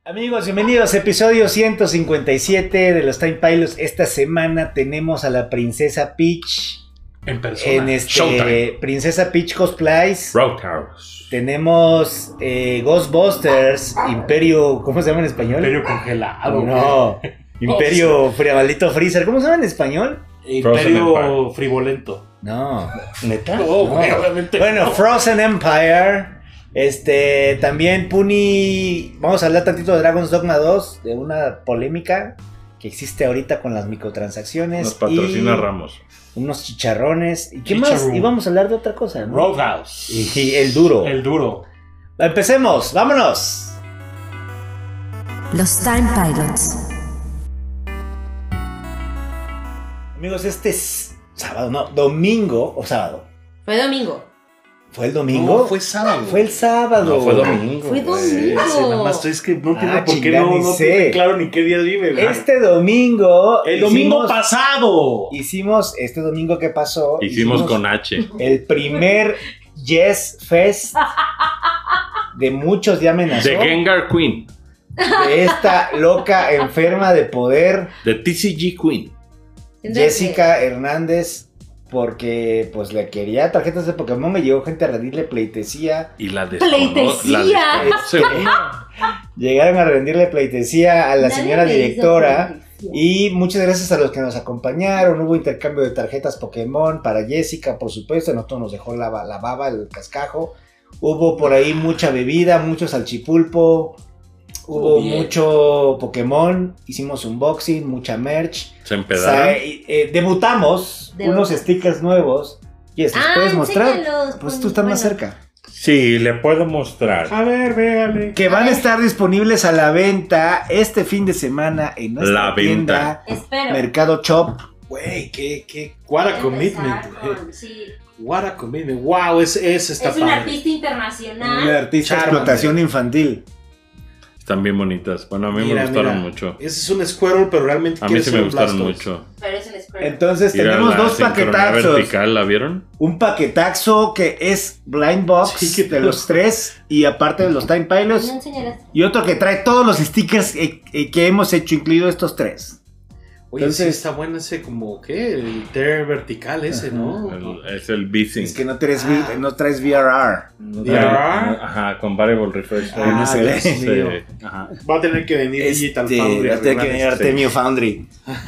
Amigos, bienvenidos a episodio 157 de los Time Pilots. Esta semana tenemos a la Princesa Peach en persona. En Princesa Peach Cosplays. Roadhouse. Tenemos Ghostbusters, Imperio, ¿cómo se llama en español? Imperio congelado. No, Imperio Maldito Freezer, ¿cómo se llama en español? Imperio frivolento. No, ¿neta? no. Obviamente. Bueno, no. Frozen Empire. También Puni. Vamos a hablar tantito de Dragon's Dogma 2, de una polémica que existe ahorita con las microtransacciones. Nos patrocina y Ramos. unos chicharrones. ¿Y qué más? Y vamos a hablar de otra cosa, ¿no? Roadhouse. Y el duro. El duro. Empecemos, vámonos. Los Time Pilots. Amigos, este es sábado, no, domingo o sábado. Fue domingo. ¿Fue el domingo? No, fue sábado. Fue el sábado. No, fue domingo. Fue domingo. Sí, nada más estoy, es que no entiendo por qué chingada, ni no sé. tiene claro ni qué día vive, güey. Este domingo. El domingo pasado. Hicimos, este domingo que pasó. Hicimos con H. El primer Yes Fest de muchos ya amenazó. De Gengar Queen. De esta loca enferma de poder, De TCG Queen. Jessica Hernández, porque pues le quería tarjetas de Pokémon. Me llegó gente a rendirle pleitesía. Y la ¡Pleitesía! Llegaron a rendirle pleitesía a la Nadie señora me hizo directora. pleitesía. Y muchas gracias a los que nos acompañaron. Hubo intercambio de tarjetas Pokémon para Jessica, por supuesto. Nosotros nos dejó la baba, el cascajo. Hubo por ahí mucha bebida, mucho salchipulpo. Hubo Bien. mucho Pokémon. Hicimos unboxing, mucha merch. Se empedaron. Debutamos unos stickers nuevos. Yes, ¿los puedes mostrar? enséñalos, Pues tú estás más cerca. Sí, le puedo mostrar. A ver, véale. Que van a estar disponibles a la venta este fin de semana en nuestra La tienda Espero. Mercado Shop. Güey, qué. What a commitment. Sí. What a commitment. Wow, ese está Es un padre. artista internacional. Una artista de Charmander. explotación infantil. Están bien bonitas. Bueno, a mí Mira, me gustaron mira. mucho. Ese es un Squirrel, pero realmente A mí quiere sí ser me un gustaron Blastoise. mucho. Pero es el Squirrel. Entonces Mira tenemos la dos sincronía paquetazos. vertical, ¿la vieron? Un paquetazo que es Blind Box Sí, que de los tres y aparte de los Time Pilots. No enseñarás. Y otro que trae todos los stickers que hemos hecho, incluido estos tres. Oye, Entonces- sí está bueno ese como, ¿qué? El tear vertical ese, ¿no? Es el B-Sync. Es que no traes VRR. No ¿VRR? trae- Ajá, con Variable Refresh. no se ve. Dios mío. Ajá. Va a tener que venir Digital Foundry. va a tener que venir Artemio Foundry.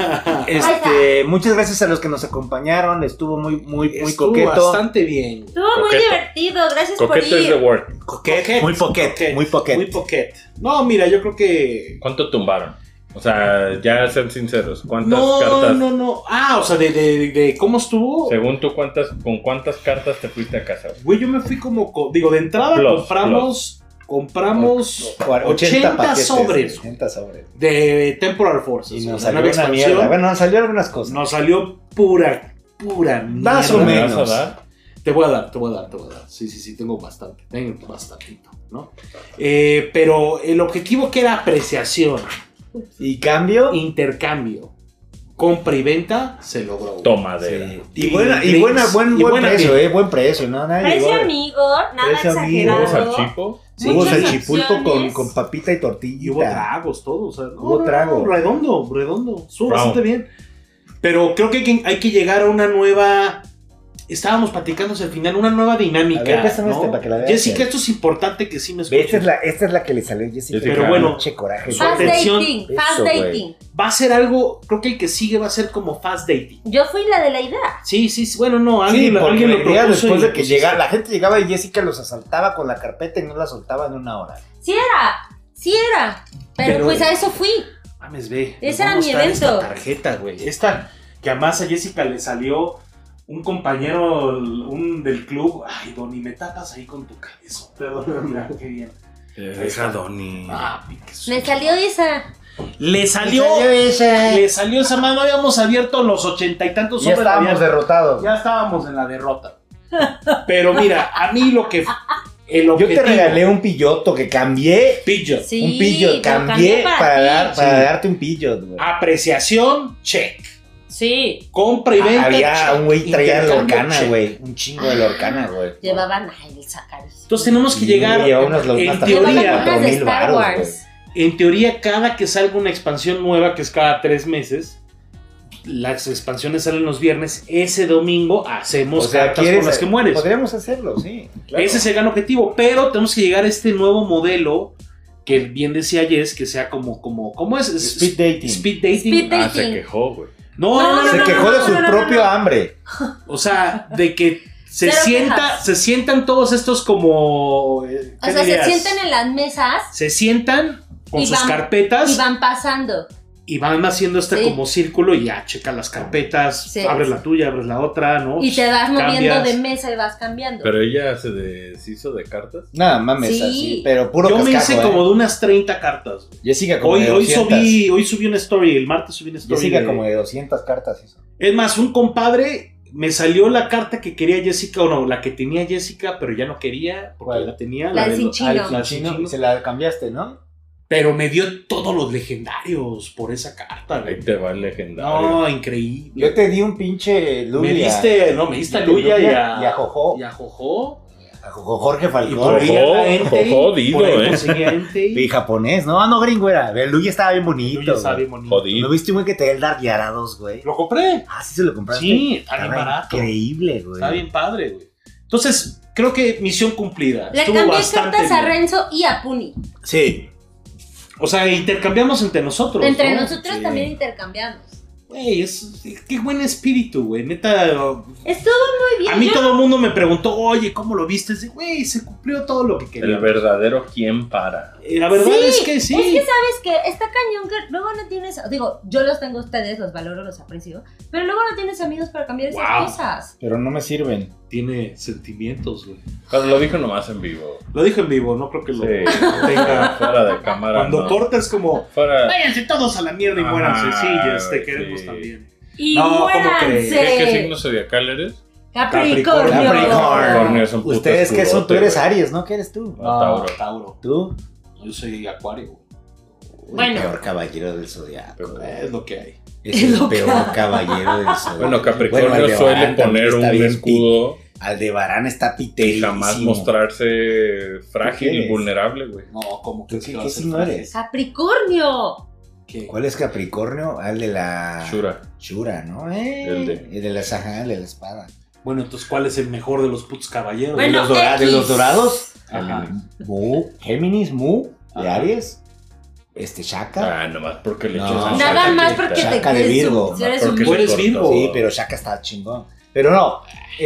Muchas gracias a los que nos acompañaron. Estuvo muy Estuvo coqueto. bastante bien. Estuvo muy Coqueto. divertido. Gracias por Coqueto es ir. the word. Coquet, muy poquet, muy poquet. Muy poquet. No, mira, yo creo que... ¿Cuánto tumbaron? O sea, ya sean sinceros. ¿Cuántas No, cartas? no. Ah, o sea, de cómo estuvo. Según tú, ¿con cuántas cartas te fuiste a casa? Güey, yo me fui como... Digo, de entrada compramos 80 paquetes, sobres 80 sobres. de Temporal Forces. Y o nos sea, salió nueva una expansión. mierda. Bueno, nos salió algunas cosas. Nos salió pura Más o mierda. ¿Me menos. vas a dar? Te voy a dar. Sí, tengo bastantito, ¿no? Pero el objetivo que era apreciación, Y cambio. intercambio, compra y venta, se logró. Tomadera. Sí. Y buen buena precio, bien. buen precio, ¿no? Nadie Precio llegó. amigo, nada Precio amigo. ¿Hubo exagerado. salchipo? Sí, hubo Muchas salchipulpo opciones. con papita y tortilla. Y hubo tragos, todo. O sea, Hubo trago. Redondo. Estuvo Bravo. bastante bien. Pero creo que hay que llegar a una nueva. Estábamos platicando al final, una nueva dinámica. A ver, préstame ¿no? este para que la veas. Jessica, esto es importante que sí me Ve, escuches. esta es la que le salió a Jessica. Pero bueno, Pinche coraje. su Fast atención. dating. Fast Eso, güey. dating. Va a ser algo, creo que el que sigue va a ser como fast dating. Yo fui la de la idea. Sí, bueno, no, Sí, alguien porque lo venía propuso después y de lo que pusiste. llegara, la gente llegaba y Jessica los asaltaba con la carpeta y no la soltaba en una hora. Sí era. Pero pues a eso fui. Mames, ve. Ese les era voy a mi mostrar evento. Esta tarjeta, güey. Esta que además a Jessica le salió un compañero del club. Ay, Donny, me tapas ahí con tu cabeza. Perdóname, mira, qué bien. Deja Donny. Ah, piques. Me salió esa. Le salió esa mano. Habíamos abierto los 80 y tantos Ya sobres, estábamos derrotados. ya estábamos en la derrota. Pero mira, a mí lo que el Yo objetivo. te regalé un pilloto que cambié. Pillo. Sí, un pillo, lo cambié para ti. darte un pillo. Güey. Apreciación, check. Sí. Compra y venta. Había check. un güey traía Intercambio, Lorcana, check. güey. Un chingo de Lorcana, güey. Llevaban el sacar. Entonces tenemos que Sí, llegar lleva unas en tarjetas Llevaban teoría. unas de 4,000 Star varos, Wars. en teoría, cada que salga una expansión nueva, que es cada 3 meses, las expansiones salen los viernes, ese domingo hacemos cartas con las que mueres. Podríamos hacerlo, sí. Claro. Ese es el gran objetivo, pero tenemos que llegar a este nuevo modelo que bien decía Jess, que sea como ¿cómo es? Speed dating. Speed dating. Speed dating. Se quejó, güey. No, Se quejó de su propio hambre. O sea, de que se Cero quejas. sientan todos estos como... O sea, se sientan en las mesas Se sientan con Y sus van- carpetas y van pasando. y van haciendo este Sí. como círculo y ya, checa las carpetas, Sí. abres la tuya, abres la otra, ¿no? Y te vas moviendo Cambias. de mesa y vas cambiando. Pero ella se deshizo de cartas. Nada, mames, Sí. así. Pero puro Yo me cascajo, hice como de unas 30 cartas. Jessica como Hoy, de 200. hoy subí una story, el martes subí una story. Jessica como de 200 cartas hizo. Es más, un compadre me salió la carta que quería Jessica, o no, la que tenía Jessica, pero ya no quería, porque ¿Cuál? la tenía. La de de sin los- chino. Al la chino, sin chino. se la cambiaste, ¿no? Pero me dio todos los legendarios por esa carta, Ahí güey. te va el legendario. No, increíble. Yo te di un pinche Luya. me diste a Luya y a Jojo. Y a Jojo. A Jorge Y Falcón. por ahí Jojo, a Entei, jodido, por ahí ¿eh? conseguí a Entei. Y japonés, no gringo era. El Luya estaba bien bonito. Luya está güey. bien bonito. Jodido. ¿No viste un güey que te el Dark Yarados, güey? Lo compré. Ah, sí se lo compraste. Sí, está bien Estaba barato. increíble, güey. Está bien padre, güey. Entonces, creo que misión cumplida. Le Estuvo cambié bastante cartas a bien. Renzo y a Puni. Sí. O sea, intercambiamos entre nosotros. Entre ¿no? nosotros Sí. también intercambiamos. Güey, qué buen espíritu, güey. Neta, Estuvo muy bien. a mí Yo- todo el mundo me preguntó, oye, ¿cómo lo viste? Dice, güey, se cumplió todo lo que quería. El verdadero quién para. La verdad Sí, es que sí. Es que sabes que está cañón que luego no tienes. Digo, yo los tengo a ustedes, los valoro, los aprecio. Pero luego no tienes amigos para cambiar esas Wow. cosas. Pero no me sirven. Tiene sentimientos, güey. Pero lo dijo nomás en vivo. Lo dijo en vivo, no creo que lo Sí. tenga. Fuera de cámara. Cuando no. corta es como, Fuera. váyanse todos a la mierda y Ah, muéranse. Sí, Jess, te sí. queremos también. Y No, ¿cómo muéranse. crees? ¿Qué signo zodiacal eres? Capricornio. Capricornio es un puto Ustedes que son, tú escudote, eres güey. Aries, ¿no? ¿Qué eres tú? No, Tauro. Tauro. ¿Tú? Yo soy Acuario, güey. Bueno. El peor caballero del zodiaco. Pero, Es lo que hay. Es el peor caballero del zodiaco. Bueno, Capricornio Aldebarán suele también poner está un bien escudo Aldebarán está y piterísimo. jamás mostrarse frágil ¿Qué y eres? vulnerable, güey. No, ¿cómo ¿Tú que qué signo eres? Capricornio. ¿Qué? ¿Cuál es Capricornio? Ah, el de la... Shura. Shura, ¿no? El de- El de la Sajá, el de la espada. Bueno, entonces, ¿cuál es el mejor de los putos caballeros? Bueno, ¿De los X. dorados? Ajá. Mu, Géminis, Mu, de Ajá. Aries. Shaka. Ah, nomás porque le No. echas a Nada Shaka más que porque está- te Shaka de crees Virgo. un- eres Porque un- Tú eres se Virgo. cortó. Sí, pero Shaka está chingón. Pero no,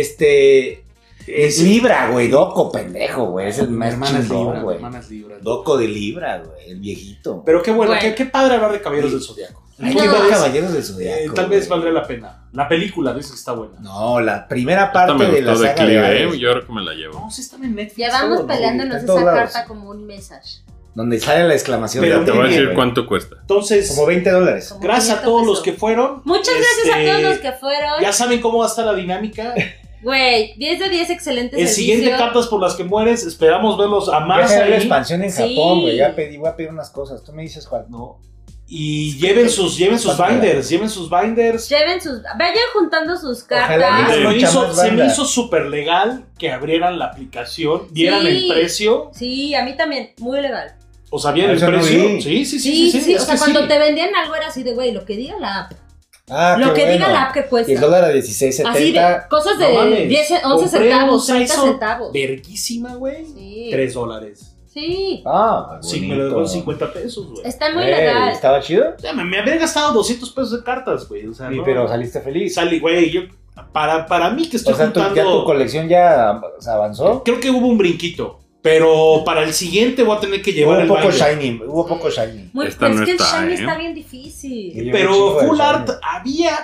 es Libra, güey, Doco, pendejo, güey. Es el Mi más hermana es chingón, Libra, mi güey. hermana es Libra. Doco de Libra, güey, el viejito. Pero qué bueno, Bueno. qué padre hablar de Caballeros del Zodiaco. Hay No. que ver Tal vez- Caballeros del Zodiaco. tal vez güey. valdría la pena. La película dice que está buena. No, la primera Esta parte me de la gustó de saga de Clive, Aries, yo creo que me la llevo. No, sí está en Netflix. Llevamos todo, ¿no? peleándonos en todos esa lados. carta como un message. donde sale la exclamación Pero de Te voy a bien, decir güey. cuánto cuesta. Entonces, Como $20. Como gracias a 500 todos los pesos. que fueron. Muchas gracias a todos los que Ya fueron. saben cómo va a estar la dinámica. Güey, 10 de 10, excelente El servicio. siguiente Cartas por las que mueres. Esperamos verlos a Voy a más hacer la ahí. expansión en Sí. Japón, güey. Voy a pedir unas cosas. Tú me dices cuál. ¿No? Y lleven sus binders. Lleven sus binders. Lleven sus. Vayan juntando sus Ojalá cartas. no mucha más Se me banda. hizo súper legal que abrieran la aplicación, vieran Sí. el precio. Sí, a mí también. Muy legal. O sea, vieran el Eso no precio. vi. Sí. Sí. es O sea, que cuando sí. te vendían algo era así de, güey, lo que diga la app. Ah, Lo qué que diga bueno. la app que Y el cuesta. dólar a 16.70. Así de cosas de No mames. 10, 11 Compré centavos, un 30 Saison centavos. Verguísima, güey. Sí. $3. Sí. Ah, Sí, me lo bonito. dejó en 50 pesos, güey. Está muy legal. ¿Estaba chido? O sea, me habría gastado 200 pesos de cartas, güey. O sea, Sí, no. pero saliste feliz. Salí, güey, yo. Para mí que estoy O sea, juntando. ya tu colección ya se avanzó. Creo que hubo un brinquito. Pero para el siguiente voy a tener que llevar Hubo el poco binder. shiny. Hubo poco shiny. Muy, Esta pero no es que está, el shiny ¿eh? está bien difícil. Sí. Pero Un chingo de full shiny. art había,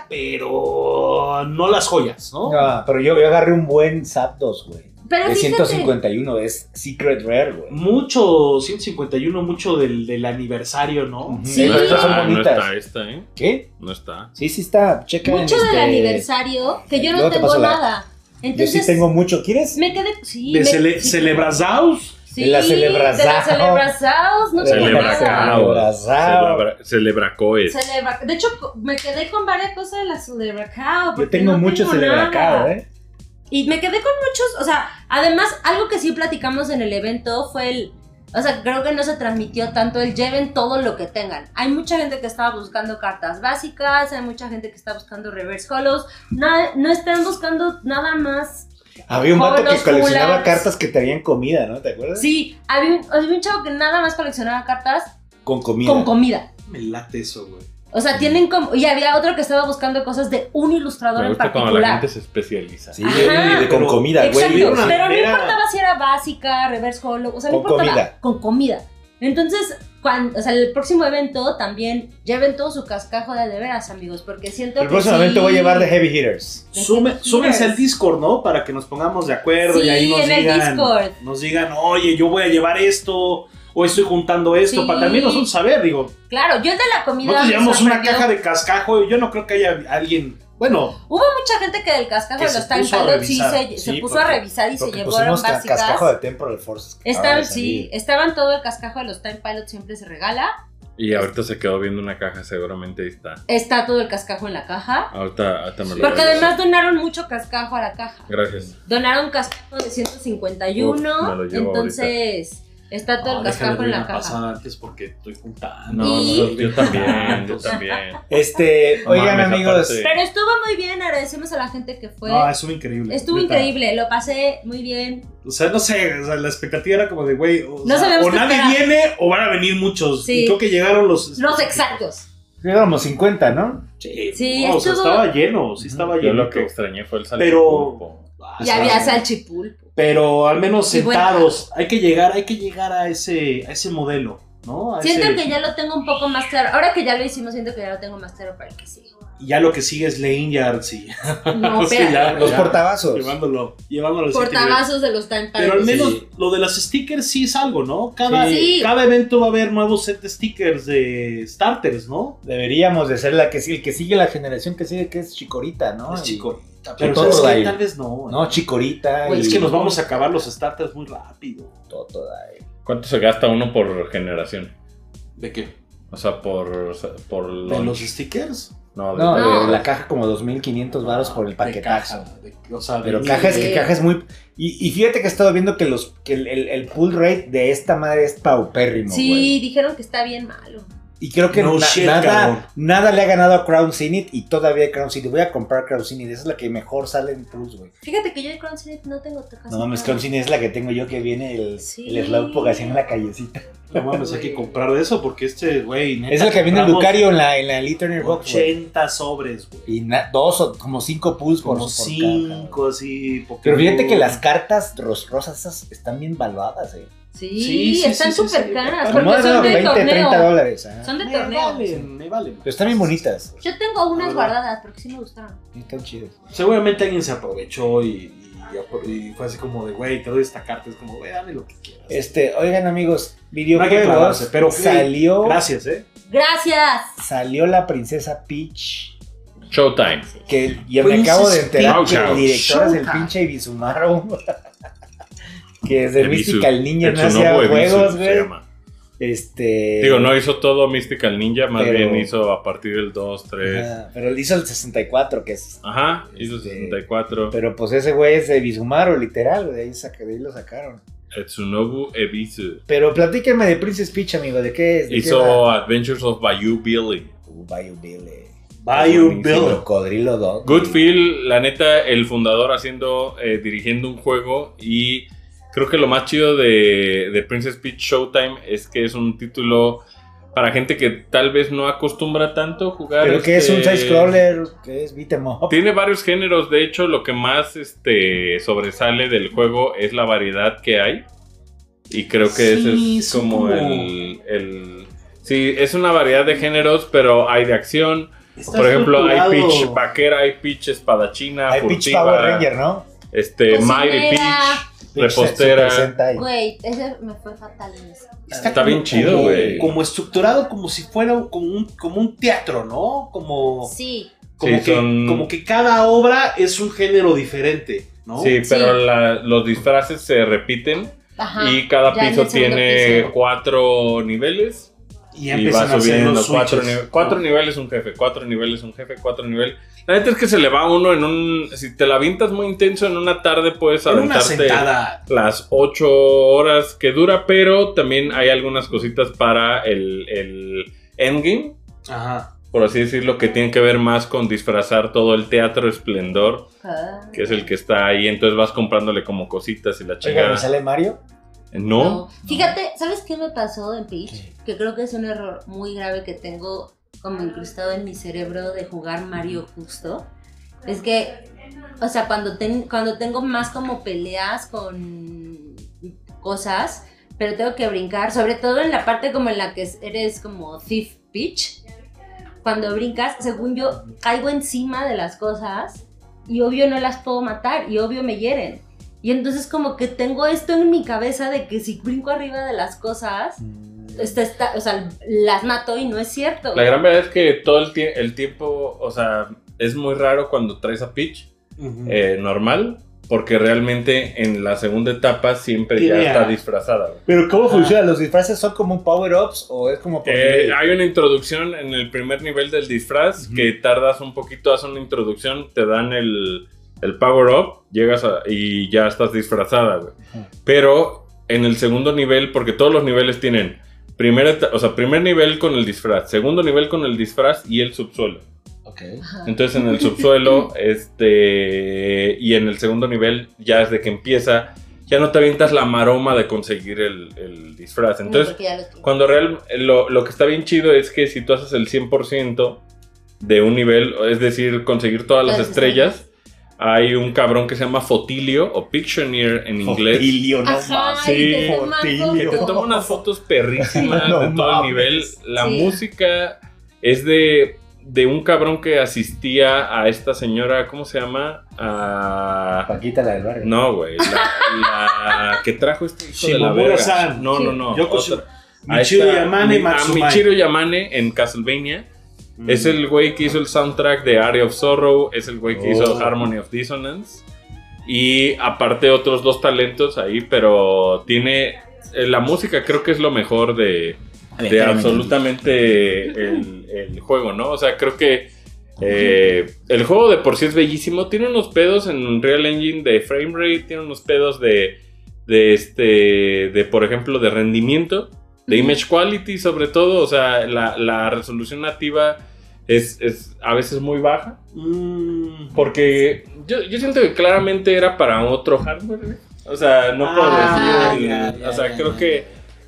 pero no las joyas, ¿no? No, pero yo agarré un buen Zapdos, güey. Pero Es fíjate, 151, es Secret Rare, güey. Mucho, 151, mucho del aniversario, ¿no? Ujú. Sí. Pero estas son Ah, no bonitas. está esta, ¿eh? ¿Qué? No está. Sí, sí está. Checa en mucho del aniversario que yo no Luego te tengo paso la- nada. Yo Entonces, sí tengo mucho. ¿Quieres? me quedé. Sí, De sí. Celebrazaos. Sí, de la Celebrazao. De la Celebrazaos, no tengo Celebracao. nada. Celebracoes. De hecho, me quedé con varias cosas de la Celebracao. Yo porque tengo no mucho tengo Celebracao, nada. ¿eh? Y me quedé con muchos, o sea, además, algo que sí platicamos en el evento fue O sea, creo que no se transmitió tanto el lleven todo lo que tengan. Hay mucha gente que estaba buscando cartas básicas, hay mucha gente que está buscando reverse hollows. No están buscando nada más. Había un vato que Hollows, coleccionaba Kulaks. cartas que traían comida, ¿no? ¿Te acuerdas? Sí, había un chavo que nada más coleccionaba cartas Con comida. con comida. Me late eso, güey. O sea, tienen como... Y había otro que estaba buscando cosas de un ilustrador Me en gusta cuando la particular. gente se especializa. Sí, Ajá. con comida, güey. Exacto, una pero no manera- importaba si era básica, reverse hollow, o sea, no Con importaba, comida. con comida. Entonces, o sea, el próximo evento también lleven todo su cascajo de veras, amigos, porque siento El que próximo sí, evento voy a llevar de Heavy Hitters. Súmense al Discord, ¿no? Para que nos pongamos de acuerdo Sí, y ahí en el Discord. nos digan, oye, yo voy a llevar esto, o estoy juntando esto, Sí. para también nosotros saber, digo, Claro, yo el de la comida nosotros me llevamos una sorprendió. caja de cascajo y yo no creo que haya alguien, bueno, Hubo mucha gente que del cascajo Que de se los Time puso a Pilots sí revisar. se Sí, puso porque- a revisar y se Porque llevaron pusimos básicas. cascajo de Temporal Forces. que acaba de Estaban, sí, salir. estaban todo el cascajo de los Time Pilots, siempre se regala. Y ahorita se quedó viendo una caja, seguramente ahí está. Está todo el cascajo en la caja. Ahorita me lo Porque voy a además donaron mucho cascajo a la caja. Gracias. Donaron cascajo de 151, Uf, me lo llevo entonces está todo el cascajo en la caja. pasada antes porque estoy juntando. No, Y- no, yo también, yo también. No mames, amigos. aparte- Pero estuvo muy bien, agradecemos a la gente que fue. No, estuvo increíble. Estuvo neta. increíble, lo pasé muy bien. O sea, no sé, o sea, la expectativa era como de, güey, o, No sea, sabemos o qué nadie esperar. viene o van a venir muchos. Sí. Y creo que llegaron los... Los exactos. Éramos 50, ¿no? Sí, Sí, no, o sea, estuvo- estaba lleno, sí estaba Yo lleno. lo que extrañé fue el Pero... salchipulpo. Y había salchipulpo. Pero al menos Y buena sentados, hay que llegar a ese modelo, ¿no? A Siento ese- que ya lo tengo un poco más claro. Ahora que ya lo hicimos, siento que ya lo tengo más claro para el que sigue. Y ya lo que sigue es Lane Yards y No, Sí, espera. ya. Los portavasos. llevándolo al siguiente nivel. Portavasos de los Time Pero al Pilots. menos Sí. lo de las stickers sí es algo, ¿no? Cada, Sí. cada evento va a haber nuevos set de stickers de starters, ¿no? Deberíamos de ser el que sigue la generación que sigue, que es Chikorita, ¿no? Es Y- chicorita. Pero Pero todo ¿sabes qué? ahí. Tal vez no. No, Chikorita. Güey, es y- que nos vamos a acabar los starters muy rápido. Todo ahí. ¿Cuánto se gasta uno por generación? ¿De qué? O sea, por ¿De launch. los stickers? No, No, No. de la caja como 2.500 varos por el De paquetazo. caja, o sea, Pero de- caja es Sí. que caja es muy... Y fíjate que he estado viendo que el pull rate de esta madre es paupérrimo, Sí, güey. dijeron que está bien malo. Y creo que No shit, cabrón. nada le ha ganado a Crown Zenith y todavía hay Crown Zenith. Voy a comprar Crown Zenith, esa es la que mejor sale en Plus, güey. Fíjate que yo de Crown Zenith no tengo cajas. No mames, Crown Zenith es la que tengo yo que viene el Sí. Slowpoke así en la callecita. No mames, hay que comprar de eso porque güey, neta, Es el que viene el compramos Lucario en la Liturner Box, güey. 80 sobres, güey. Y dos o como 5 pulls por Como por caja. 5 así. Pokémon. Pero fíjate que las cartas rosas esas están bien valuadas, Sí, Sí, están sí, sí, súper sí. caras. Como Porque son de 20, torneo. 30 dólares. ¿Ah? Son de me torneo. valen, me valen. Pero están bien bonitas. Yo tengo unas Ah. guardadas porque sí me gustaron. Sí, están chidas. Seguramente alguien se aprovechó y fue así como de, güey, te doy esta carta. Es como, güey, dame lo que quieras. Oigan amigos, No hay que videojuegos, clavarse, pero salió, gracias, Gracias. salió la princesa Peach, Showtime. que ya me Princess acabo de enterar Peach. que el director es el Showtime. pinche Ibizumaru, que desde Ebisu. Mystical Ninja no Etsunobu hacía Ebisu juegos, se güey. llama. Este... Digo, no hizo todo Mystical Ninja, más Pero- bien hizo a partir del 2, 3. Ajá, pero él hizo el 64, que es... Ajá, hizo Este, 64. Pero pues ese güey es de Ibizumaru, literal, de ahí lo sacaron. Etsunobu Ebisu. Pero platíquenme de Princess Peach, amigo, ¿de qué es? ¿De qué Hizo va? Adventures of Bayou Billy. Bayou Billy. Bayou El Bill. Cocodrilo Dog. Good Feel, la neta, el fundador dirigiendo un juego. Y creo que lo más chido de Princess Peach Showtime es que es un título para gente que tal vez no acostumbra tanto jugar. Pero que es un side-scroller, que es beat 'em up. Tiene varios géneros, de hecho lo que más sobresale del juego es la variedad que hay. Y creo que Sí, ese es son como como- el... Sí, es una variedad de géneros, pero hay de acción. Está Por ejemplo, hay estructurado. Peach vaquera, hay Peach espadachina, Hay Peach furtiva, Power Ranger, ¿no? Mighty Cocinera. Peach, Peach repostera. Super Sentai. Güey, ese me fue fatal en eso. Está bien chido, güey. Como estructurado como si fuera como un teatro, ¿no? Como, Sí. como, Sí, que, son- como que cada obra es un género diferente, ¿no? Sí, Sí. pero los disfraces se repiten Ajá. y cada Ya en piso el segundo tiene piso. 4 niveles. Y va empiezan a hacer subiendo los cuatro switches. niveles un jefe, 4 niveles un jefe, 4 niveles. La neta es que se le va uno en un... Si te la avientas muy intenso en una tarde puedes En una aventarte sentada. las 8 horas que dura, pero también hay algunas cositas para el endgame, Ajá. por así decirlo, que tienen que ver más con disfrazar todo el teatro esplendor, que es el que está ahí, entonces vas comprándole como cositas y la Oiga, chingada. ¿me sale Mario? No. Fíjate, ¿sabes qué me pasó en Peach? Que creo que es un error muy grave que tengo como incrustado en mi cerebro de jugar Mario justo. Es que, o sea, cuando tengo más como peleas con cosas, pero tengo que brincar, sobre todo en la parte como en la que eres como Thief Peach. Cuando brincas, según yo, caigo encima de las cosas y obvio no las puedo matar y obvio me hieren. Y entonces como que tengo esto en mi cabeza de que si brinco arriba de las cosas, o sea, las mato y no es cierto. La gran verdad es que todo el tiempo, o sea, es muy raro cuando traes a Peach normal, porque realmente en la segunda etapa siempre ya está disfrazada. Güey. ¿Pero cómo funciona? ¿Los disfraces son como un power-ups o es como por nivel? Hay una introducción en el primer nivel del disfraz que tardas un poquito, haces una introducción, te dan el power-up, llegas y ya estás disfrazada, güey. Pero en el segundo nivel, porque todos los niveles tienen primer nivel con el disfraz, segundo nivel con el disfraz y el subsuelo. Okay. Entonces en el subsuelo, y en el segundo nivel, ya desde que empieza, ya no te avientas la maroma de conseguir el disfraz. Entonces, cuando lo que está bien chido es que si tú haces el 100% de un nivel, es decir, conseguir todas las estrellas, hay un cabrón que se llama Fotilio o Pictioneer en inglés. Fotilio, no Ajá, más. Sí, Fotilio. que te toma unas fotos perrísimas No de todo el mames. nivel. La Sí. música es de un cabrón que asistía a esta señora, ¿cómo se llama? Paquita, la del barrio. No, güey. La que trajo este hijo de la Shimomura-san. verga. No, Sí. no, no. Yoko otra. Michiru Yamane A Matsumai. Michiru Yamane en Castlevania. Es el güey que hizo el soundtrack de Aria of Sorrow. Es el güey que hizo Harmony of Dissonance. Y aparte otros 2 talentos ahí. Pero tiene... la música creo que es lo mejor de absolutamente el juego, ¿no? O sea, creo que el juego de por sí es bellísimo. Tiene unos pedos en Unreal Engine de frame rate. Tiene unos pedos de por ejemplo, de rendimiento. De image quality sobre todo, o sea, la resolución nativa es a veces muy baja. Porque yo siento que claramente era para otro hardware, ¿eh? O sea, no puedo decir... o sea, creo que...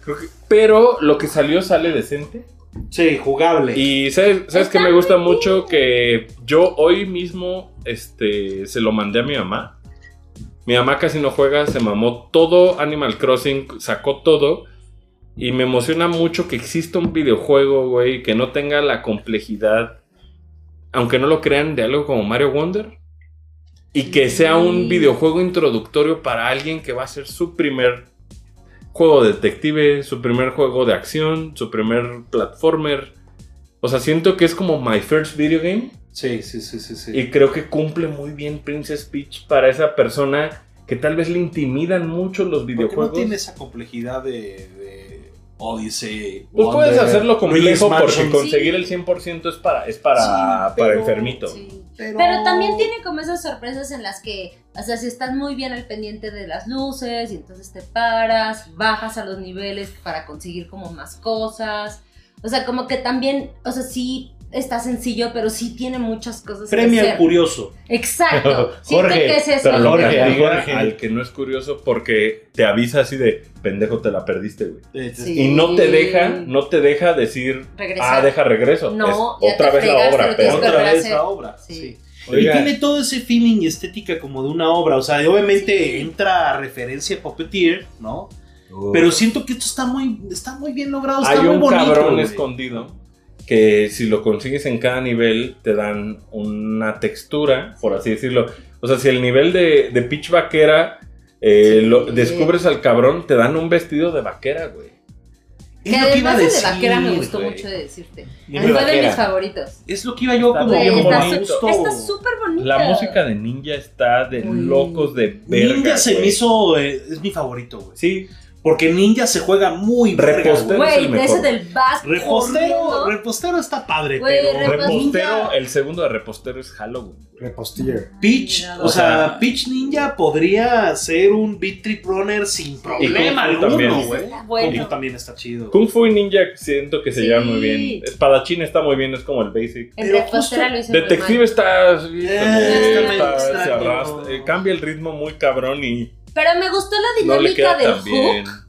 Pero lo que sale decente. Sí, jugable. Y ¿sabes qué me gusta mucho? Que yo hoy mismo se lo mandé a mi mamá. Mi mamá casi no juega, se mamó todo Animal Crossing, sacó todo. Y me emociona mucho que exista un videojuego, güey, que no tenga la complejidad, aunque no lo crean, de algo como Mario Wonder. Y que sea un videojuego introductorio para alguien que va a ser su primer juego detective, su primer juego de acción, su primer platformer. O sea, siento que es como my first video game. Sí. Y creo que cumple muy bien Princess Peach para esa persona que tal vez le intimidan mucho los videojuegos. Porque no tiene esa complejidad de Odyssey. Pues puedes hacerlo complejo porque Mansion. conseguir el 100% es para enfermito. Sí. Pero también tiene como esas sorpresas en las que, o sea, si estás muy bien al pendiente de las luces y entonces te paras, bajas a los niveles para conseguir como más cosas. O sea, como que también, o sea, sí está sencillo, pero sí tiene muchas cosas Premia que al hacer. Curioso. Exacto. Siento Jorge, que es eso. Pero no Jorge, castiga Jorge. al que no es curioso porque te avisa así de pendejo, te la perdiste, güey. Sí. Y no te deja decir, Regresar. deja regreso. No, Es ya otra te vez la fregaste, obra, lo tienes pero que Otra vez rehacer. la obra. Sí. Sí. Oiga. Y tiene todo ese feeling y estética como de una obra. O sea, obviamente entra a referencia a Puppeteer, ¿no? Pero siento que esto está muy bien logrado. Está Hay muy un bonito. cabrón güey. escondido que si lo consigues en cada nivel te dan una textura, por así decirlo. O sea, si el nivel de Peach vaquera descubres al cabrón, te dan un vestido de vaquera, güey. Es Que lo que iba a además el decir, de vaquera me gustó güey. mucho de decirte. Dime A mí fue de vaquera. mis favoritos. Es lo que iba yo Está como bien como bonito. me gustó. Está súper bonita. La música de Ninja está de Muy locos de verga, Ninja se güey. me hizo... es mi favorito, güey. Sí, Porque Ninja se juega muy verga, Repostero. güey. es el Güey, de ese mejor. del Vasco. Repostero está padre, Güey, pero Repostero, el segundo de repostero es Halloween. Repostier. Peach, Mira, o sea, Peach Ninja podría ser un Beat Trip Runner sin problema Kung Fu también. alguno, güey. Está bueno. Kung Fu también está chido. Kung Fu y Ninja siento que se Sí. llevan muy bien. Espadachín está muy bien, es como el basic. En Pero repostera justo lo hice muy Detective mal. está, está medio se extraño. arrastra, cambia el ritmo muy cabrón y Pero me gustó la no le dinámica queda del tan bien. hook.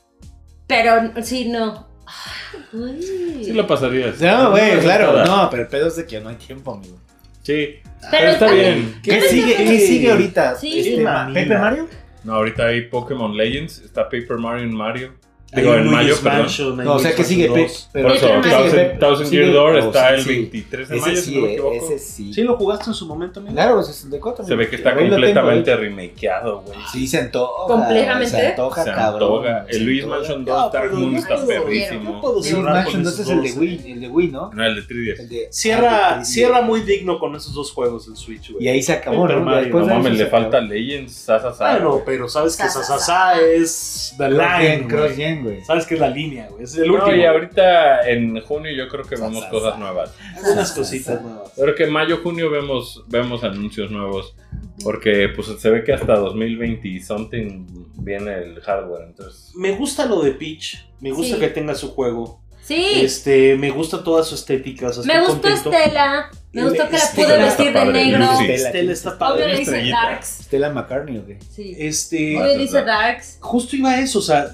Pero sí, no. Ay, güey. Sí lo pasarías. No, güey, claro. Toda. No, pero el pedo es de que no hay tiempo, amigo. Sí, Pero pero está está bien. ¿Qué sigue ahorita? Sí. Mamila. ¿Paper Mario? No, ahorita hay Pokémon Legends, está Paper Mario en Mario. Hay Digo, un en mayo, Luigi's perdón. Mansion, hay No, o sea, que Luigi's sigue. Mansion 2. Por eso, Paper Mario. Thousand Sigue- Year Door oh, está el sí. 23 de Ese mayo, sí, si no me equivoco. ese sí. ¿Sí lo jugaste en su momento, amigo? Claro, 64. Se ve que está Hoy lo completamente tengo, remakeado, güey. Sí, se antoja. ¿Completamente? Se antoja, Se cabrón. antoja. Se El Luigi's antoja. Mansion No, 2 Dark pero Moon yo está puedo- perrísimo. yo puedo Luigi's cerrar Mansion con 2 esos es el de dos, Wii, el de Wii, ¿no? No, el de 3DS. El de- Cierra muy digno con esos dos juegos el Switch, güey. Y ahí se acabó, Paper ¿no? Mario. Después No de eso mames, se le falta acabó. Legends, Sasasa. Bueno, pero sabes que Sa, sa, Sasasa es the line, Cross güey. Gen, güey. Sabes que es la línea, güey. Es el No, último. y ahorita en junio yo creo que vemos Sasasa. cosas nuevas. Unas cositas nuevas. Creo que mayo, junio vemos anuncios nuevos. Porque pues se ve que hasta 2020 y something viene el hardware. Entonces, Me gusta lo de Peach. Me gusta Sí. que tenga su juego. Sí. Me gusta toda su estética. O sea, Me estoy gustó contento. Estela. Me gustó que la Estela pude está vestir de padre, negro. Lucy. Estela está Obvio padre. le hice estrellita. Darks. Stella McCartney, ¿o qué? Sí. Obvio le hice Darks. Darks. Justo iba a eso, o sea,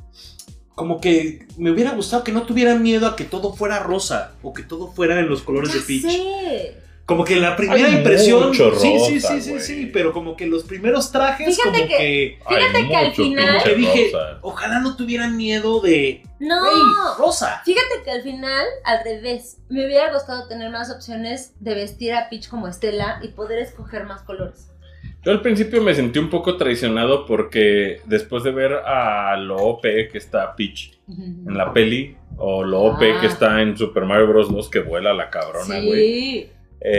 como que me hubiera gustado que no tuvieran miedo a que todo fuera rosa o que todo fuera en los colores de Ya Peach. sé. Como que la primera Hay impresión. mucho sí, rosa, güey. sí, pero como que los primeros trajes, Fíjate como que- que. Fíjate hay que al mucho final- pinche Que dije, rosa. ojalá no tuvieran miedo de. No. "Ey, rosa. Fíjate que al final, al revés, me hubiera gustado tener más opciones de vestir a Peach como Estela y poder escoger más colores. Yo al principio me sentí un poco traicionado porque después de ver a lo OP que está Peach en la peli, o lo OP Ah. que está en Super Mario Bros. 2 que vuela la cabrona, güey. Sí.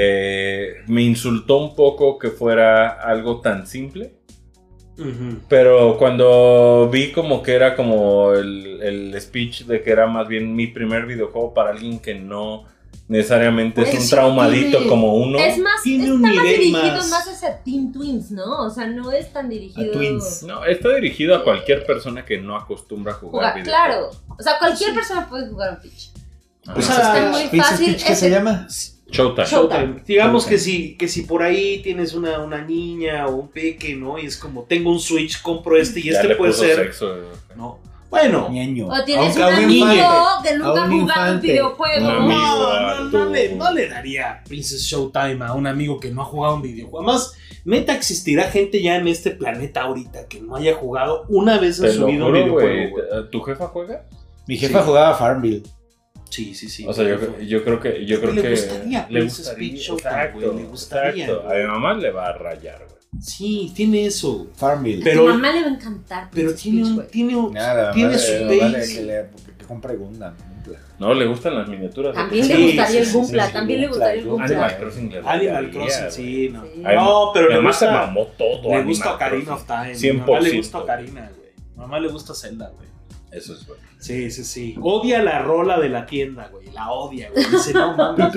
Me insultó un poco que fuera algo tan simple. Ujú. Pero cuando vi como que era como el speech de que era más bien mi primer videojuego para alguien que no necesariamente es un Eso traumadito tiene- como uno. Es más, Tiene está un más nivel dirigido más. más hacia Teen Twins, ¿no? O sea, no es tan dirigido A Twins. No, está dirigido a cualquier persona que no acostumbra a jugar jugar. videojuegos. Claro. O sea, cualquier Sí. persona puede jugar un Peach. Ajá. O sea, Está muy Princess fácil. Peach, ¿qué se llama? Showtime. Showtime. Digamos Showtime. que si por ahí tienes una niña o un peque, ¿no? Y es como, tengo un Switch, compro este y Ya este le puede puso ser. sexo. ¿No? Bueno. Ñaño. O tienes Aunque a un un amigo infante. que nunca A ha un jugado un infante. videojuego. Un amigo. No le daría Princess Showtime a un amigo que no ha jugado un videojuego. Además, neta existirá gente ya en este planeta ahorita que no haya jugado una vez en Te su lo vida un juro, videojuego, güey. güey. ¿Tu jefa juega? Mi jefa Sí. jugaba Farmville. Sí. O sea, yo creo que Le gustaría le Princess gustaría. Peach Showtime, Exacto, güey, le gustaría, exacto. A mi mamá le va a rayar, güey. Sí, tiene eso. Farmville. Pero- A mi mamá le va a encantar. Pero Princess tiene Peach, un, güey. tiene su vale base. que compre Gundam. No, le gustan las miniaturas. También Sí, le gustaría sí, el sí, Gumpla. sí, También le Gumpla, gustaría el Gumpla. Gumpla. Animal Crossing le Animal rayaría, Crossing, güey. sí, no. Sí. No, pero le Además se gusta. mamó todo. Le Animal gusta Ocarina Crossing. of Time. 100%. Mamá le gusta Ocarina, güey. Mamá le gusta Zelda, güey. Eso es bueno. Sí. Odia la rola de la tienda, güey. La odia, güey. Dice, no mames.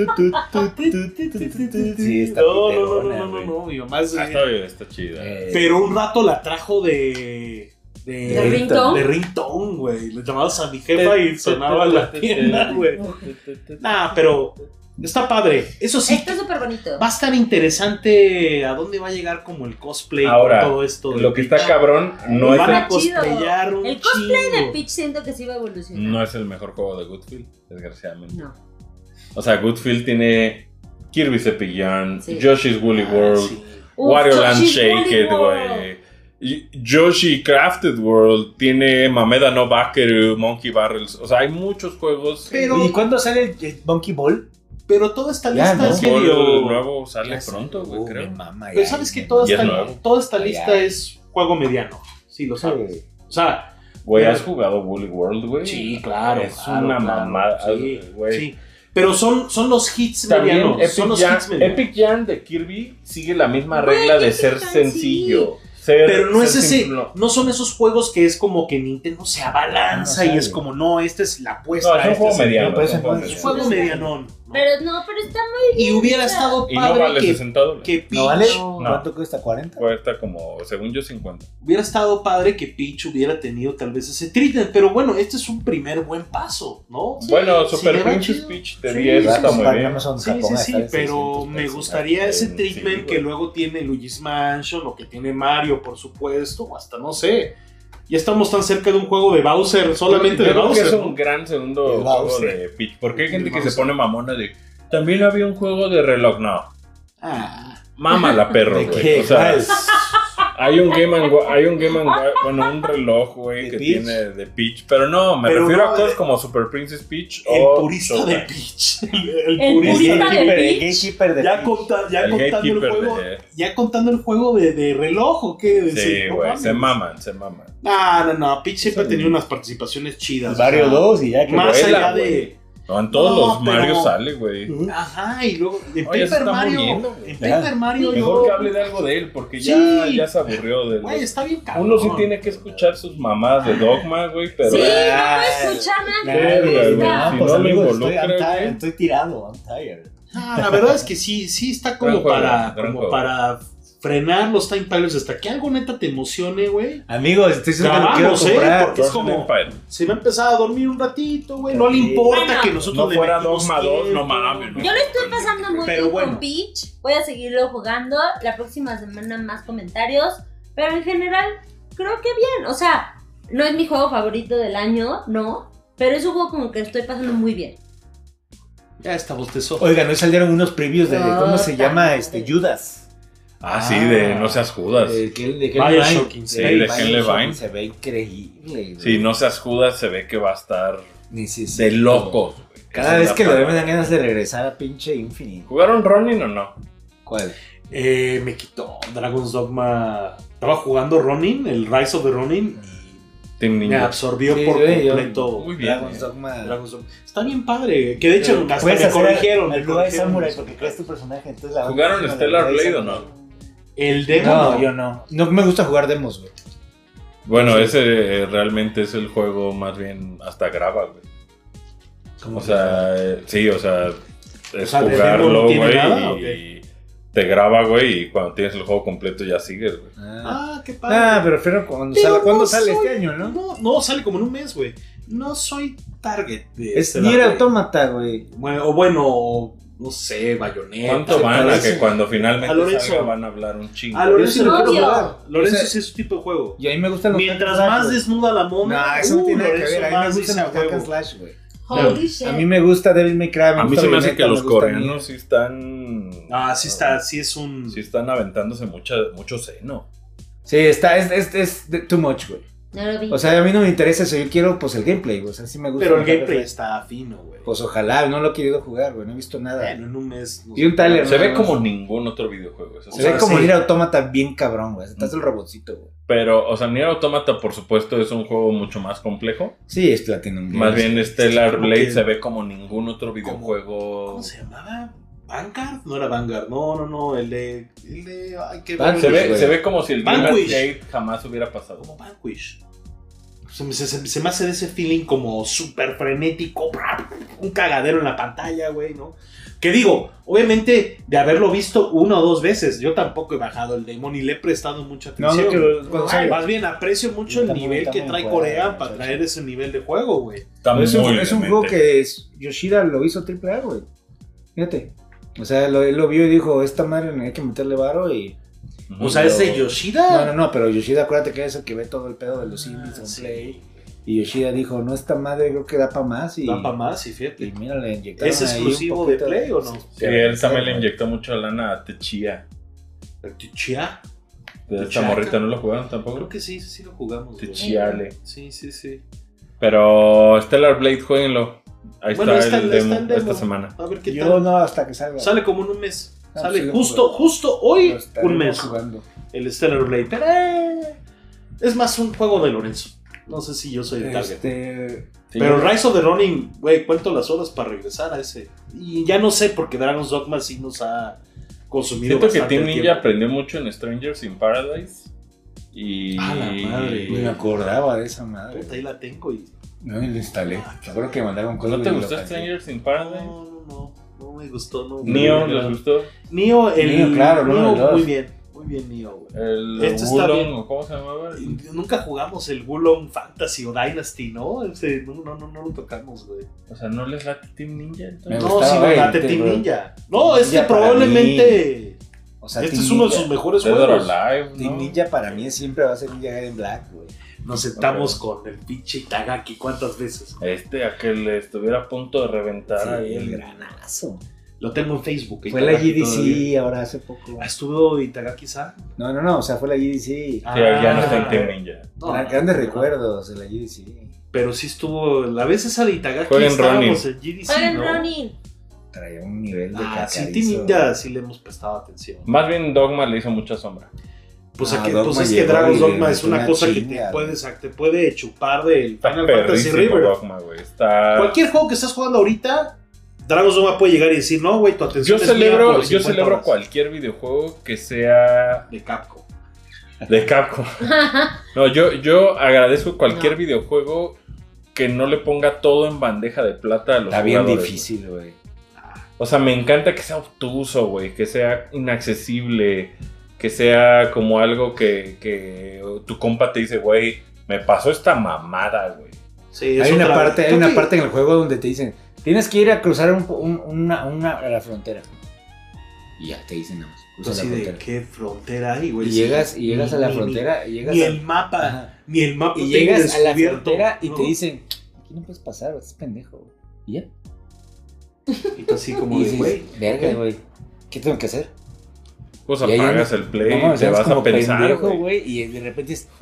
Sí, está piterona, güey. No. Mi mamá es. Está chida. Pero un rato la trajo de ¿De ringtone? De ringtone, güey. Le llamabas a mi jefa y sonaba la tienda, güey. Nah, pero está padre. Eso sí, Está súper bonito. va a estar interesante a dónde va a llegar como el cosplay Ahora, con todo esto. de lo que Peach. está cabrón no es, Van a Está chido. cosplayar un El cosplay chingo. de Peach siento que sí va a evolucionar. no es el mejor juego de Goodfield, desgraciadamente. No. O sea, Goodfield tiene Kirby's Epic Yarn, Sí. Yoshi's Woolly Ah, World, sí. Wario Land Yoshi's Shake It, Woolly World. güey. Yoshi Crafted World, tiene Mameda no Bakeru, Monkey Barrels. O sea, hay muchos juegos. Pero- ¿Y cuándo sale el Monkey Ball? Pero toda esta Ya, lista ¿no? es El medio. nuevo sale Ya pronto, güey, salió, creo. mi mamá, Pero ya, sabes que mi toda Ya es esta, nuevo. toda esta Ya, lista ya. es juego mediano. Sí, lo sabes. Sí. O sea, Güey, Pero- ¿has jugado Woolly World, güey? sí, claro. Es claro, una claro, mamada, Sí, güey. sí. Pero son los hits También medianos. Son los hits medianos. Epic Yarn de Kirby sigue la misma Güey, regla de Epic ser Yarn, sencillo. Pero no es ser ese, simple, no son esos juegos que es como que Nintendo se abalanza y es como, no, esta es la apuesta. No, es un juego mediano. no, pero es un juego ese Es mediano. un juego medianón. ¿no? Pero está muy Y bien. hubiera o sea, estado Y no padre vale que, $60. que Peach, ¿No vale? No. ¿Cuánto cuesta? ¿40? Cuesta como, según yo, 50. hubiera estado padre que Peach hubiera tenido tal vez ese treatment, pero bueno, este es un primer buen paso, ¿no? Bueno, Sí, Super le va Princess chido. Peach de Sí, 10 sí, está sí, muy para bien. Amazon Sí, Japón sí, está en pero 600 me pesos. gustaría ese Sí, treatment güey. que luego tiene Luigi's Mansion o que tiene Mario, por supuesto, o hasta no sé. Ya estamos tan cerca de un juego de Bowser, solamente Yo de creo Bowser. que es ¿no? un gran segundo El juego Bowser. de Peach. Porque hay El gente que Bowser. se pone mamona de. También había un juego de reloj. No. Ah, Mámala, perro, ¿De güey. qué? O sea, ¿Cuál? hay un bueno, un reloj, güey, ¿De que Peach? tiene de Peach. Pero no, me Pero refiero no, a cosas como Super Princess Peach el o purista de Showtime. Peach. El purista de El Peach. gatekeeper de Ya, Peach. ya El contando el gatekeeper juego. de- Ya contando el juego de reloj o qué. Sí, No güey, mames. se maman. No. Peach siempre ha tenido unas participaciones chidas. Mario o sea, 2 y ya que Más vuela, allá güey. de. No, en todos No, los Mario pero- sale, güey. Ajá, y luego en Oye, se Paper está Mario. muriendo, güey. En Paper Mario Mejor yo. que hable de algo de él, porque ya, Sí. ya se aburrió de Güey, está bien cabrón. Uno sí tiene que escuchar sus mamadas de Dogma, güey, pero... Sí, no Ah, puedo escuchar nada. Verga, güey, Está. si pues no lo amigos, involucra, güey. estoy tirado, I'm tired. La verdad es que sí está como Gran juego, para gran como juego. para frenar los time trailers hasta que algo neta te emocione, güey. Amigos, estoy seguro que lo quiero Grabamos, comprar. porque es Frozen como Empire. se va a empezar a dormir un ratito, güey. No le importa Bueno, que nosotros no le fuera metimos Dogma 2, no tiempo, mames, ¿no? Yo lo estoy pasando muy Pero bien bueno. con Peach. Voy a seguirlo jugando. La próxima semana más comentarios. Pero en general, creo que bien. O sea, no es mi juego favorito del año, no. Pero es un juego como que estoy pasando muy bien. Ya está bostezó. Oigan, hoy salieron unos previews de cómo se Puta llama madre. Judas. Ah, sí, de No seas Judas. De Bioshock, Levine. sí, de Ken Levine. Se ve increíble. Si no seas Judas, se ve que va a estar Necesito. de locos, güey. Cada vez que lo veo me dan ganas de regresar a pinche Infinite. ¿Jugaron Ronin o no? ¿Cuál? Me quitó Dragon's Dogma. Estaba jugando Ronin, el Rise of the Ronin, Team y me Ninja. absorbió Sí, por güey, yo- completo. Muy bien. Dragon's Dogma. Dragon's Dogma. Está bien padre. Que de hecho hasta Puedes me hacer corrigieron. el me Blue Eye corrigieron. Samurai porque creas tu personaje. Entonces la ¿Jugaron banda- Stellar Blue Eye Blade o Samurai. no? El demo. No, yo no. No me gusta jugar demos, güey. Bueno, ese realmente es el juego más bien hasta graba, güey. ¿Cómo O sea, sí, o sea, es sea, ¿de demo jugarlo, no tiene güey, nada, o y te graba, güey, y cuando tienes el juego completo ya sigues, güey. Ah, qué padre. pero prefiero cuando Pero sale, ¿cuándo no sale soy- este año, no? No, sale como en un mes, güey. No soy target de Es Stellar Nier Blade. Automata, güey. Bueno, no sé, Bayonetta. ¿Cuánto van a parece? que cuando A finalmente Lorenzo. salga van a hablar un chingo? A Lorenzo Yo sí lo lo quiero quiero jugar. jugar. Lorenzo O sea, sí es su tipo de juego. Y a mí me gustan los Mientras hack and más slash, güey. desnuda la mona, No, eso no tiene nada que Lorenzo ver. A mí me más gustan dice los a hack and huevo. slash, güey. Holy shit. A mí me gusta Devil May Cry. A mí se me hace Bayonetta, que los me gusta coreanos sí están... Ah, sí está, sí es un... Sí están aventándose mucho seno. Sí, está, es too much, güey. No lo vi. O sea, a mí no me interesa eso, yo quiero pues el gameplay, güey. O sea, sí me gusta. Pero el hack and gameplay slash. está fino, güey. Pues ojalá, no lo he querido jugar, güey, no he visto nada. Bueno, en un mes. no Y un sé. trailer, Se nada ve más. como ningún otro videojuego. Eso Se sí. sea, ve como sí. Nier Automata bien cabrón, güey. Estás el robotcito, güey. Pero, o sea, Nier Automata, por supuesto, es un juego mucho más complejo. Sí, es Platinum Games. Más bien Stellar como Blade que- se ve como ningún otro videojuego. ¿Cómo se llamaba? ¿Vanguard? No era Vanguard. No. El de. Ay, qué Vanquish, Se güey. ve, se ve como si el Dream Vanquish. Gate jamás hubiera pasado. Como Vanquish. Se me hace de ese feeling como súper frenético. Un cagadero en la pantalla, güey, ¿no? Que digo, obviamente, de haberlo visto una o dos veces, yo tampoco he bajado el demo ni le he prestado mucha No, atención. no, que cuando Ay, salga. más bien aprecio mucho Yo el también- nivel que también trae juego, Corea muchacho. para traer ese nivel de juego, güey. Está Es un, muy es un demente. juego que Yoshida lo hizo triple A, güey. Fíjate. O sea, él lo vio y dijo, esta madre hay que meterle varo y... Ujú. O sea, ¿es de Yoshida? No, pero Yoshida, acuérdate que es el que ve todo el pedo de los indies on sí. play. Y Yoshida dijo, no, esta madre creo que da para más y... Da para más, y Y fíjate. mira, le inyectaron ¿Es ahí un exclusivo de poquito Play o no? Sí, él también le inyectó mucho lana a Techia. ¿Chia? De esta Techaka. morrita no lo jugaron tampoco. Creo que sí lo jugamos. güey. Techiale. Sí. Pero Stellar Blade, jueguenlo. Ahí Bueno, está, el demo, el demo. esta semana. A ver qué Yo tal. no, hasta que salga. Sale como en un mes. Ah, Sale sí, justo hoy, Lo estaremos un mes. jugando. El Stellar Blade. Pero es más un juego de Lorenzo. No sé si yo soy el target. Sí, Pero Rise of the Ronin, güey, cuento las horas para regresar a ese. Y ya no sé, porque Dragon's Dogma sí nos ha consumido siento que bastante Team el Ninja tiempo. aprendió mucho en Strangers in Paradise. Y... ¡A la madre, Ni güey! me acordaba de esa madre. Puta, ahí la tengo y... No, y lo instalé. Seguro que mandaron código. ¿No te y lo gustó cancelé. Strangers in Paradise? No me gustó, no. ¿Neo les gustó? Neo, Neo, claro, Neo, no, el dos. muy bien Neo, güey. ¿El Este está Wulong bien. o cómo se llamaba? Nunca jugamos el Wulong Fantasy o Dynasty, ¿no? Ese, no lo tocamos, güey. O sea, ¿no les late Team Ninja Me entonces? No, gustaba, sí, güey, late te- Team bro. Ninja. Team No, este Ninja para probablemente... O sea, Este Team es uno de Ninja- sus mejores Dead or juegos. Alive, Team ¿no? Ninja para mí siempre va a ser Ninja Gaiden Black, güey. Nos sentamos Ok. con el pinche Itagaki, ¿cuántas veces? Aquel estuviera a punto de reventar ahí. el granazo. Lo tengo en Facebook. Fue la Itagaki GDC todavía. ahora hace poco. ¿Estuvo Itagaki-san? No, o sea, fue la GDC. Sí, ya no está en Ah. Team Ninja. No, Grandes no. recuerdos de la GDC. Pero sí estuvo, la vez esa de Itagaki Jueguen estábamos Ronin. en GDC, Jueguen ¿no? Ronin. Traía un nivel de Sí, cacarizo. Team Ninja sí le hemos prestado atención. Más bien Dogma le hizo mucha sombra. Pues, Ah, pues Dogma es que llegó Dragon's y le Dogma es metió una una cosa chinga, que te puede chupar del Está Final Fantasy perrísimo River. Dogma, güey. Está... Cualquier juego que estás jugando ahorita, Dragon's Dogma puede llegar y decir, no, güey, tu atención Yo es mía celebro, por yo 50 celebro horas". cualquier videojuego que sea De Capcom. de Capcom. No, yo agradezco cualquier No. videojuego que no le ponga todo en bandeja de plata a los Está bien jugadores, difícil, güey. güey. O sea, me encanta que sea obtuso, güey, que sea inaccesible, que sea como algo que tu compa te dice, güey, me pasó esta mamada, güey. Sí, es Hay una otra- parte creo que- en el juego donde te dicen, tienes que ir a cruzar a la frontera. Y ya te dicen nada más. Cruza Así la de frontera. qué frontera hay, güey. Y Sí. llegas a la Ni- frontera. Y llegas Ni a- el mapa, Ajá. ni el mapa. Y tengo llegas a la descubierto, frontera y ¿no? te dicen, aquí no puedes pasar, estás pendejo. Güey. ¿Y ya? Y tú así como Y de, dices, güey. verga, güey. ¿Qué tengo que hacer? Pues Y ahí apagas andas- el play, No mames, te andas vas a como pensar, pendejo, güey. güey. Y de repente es...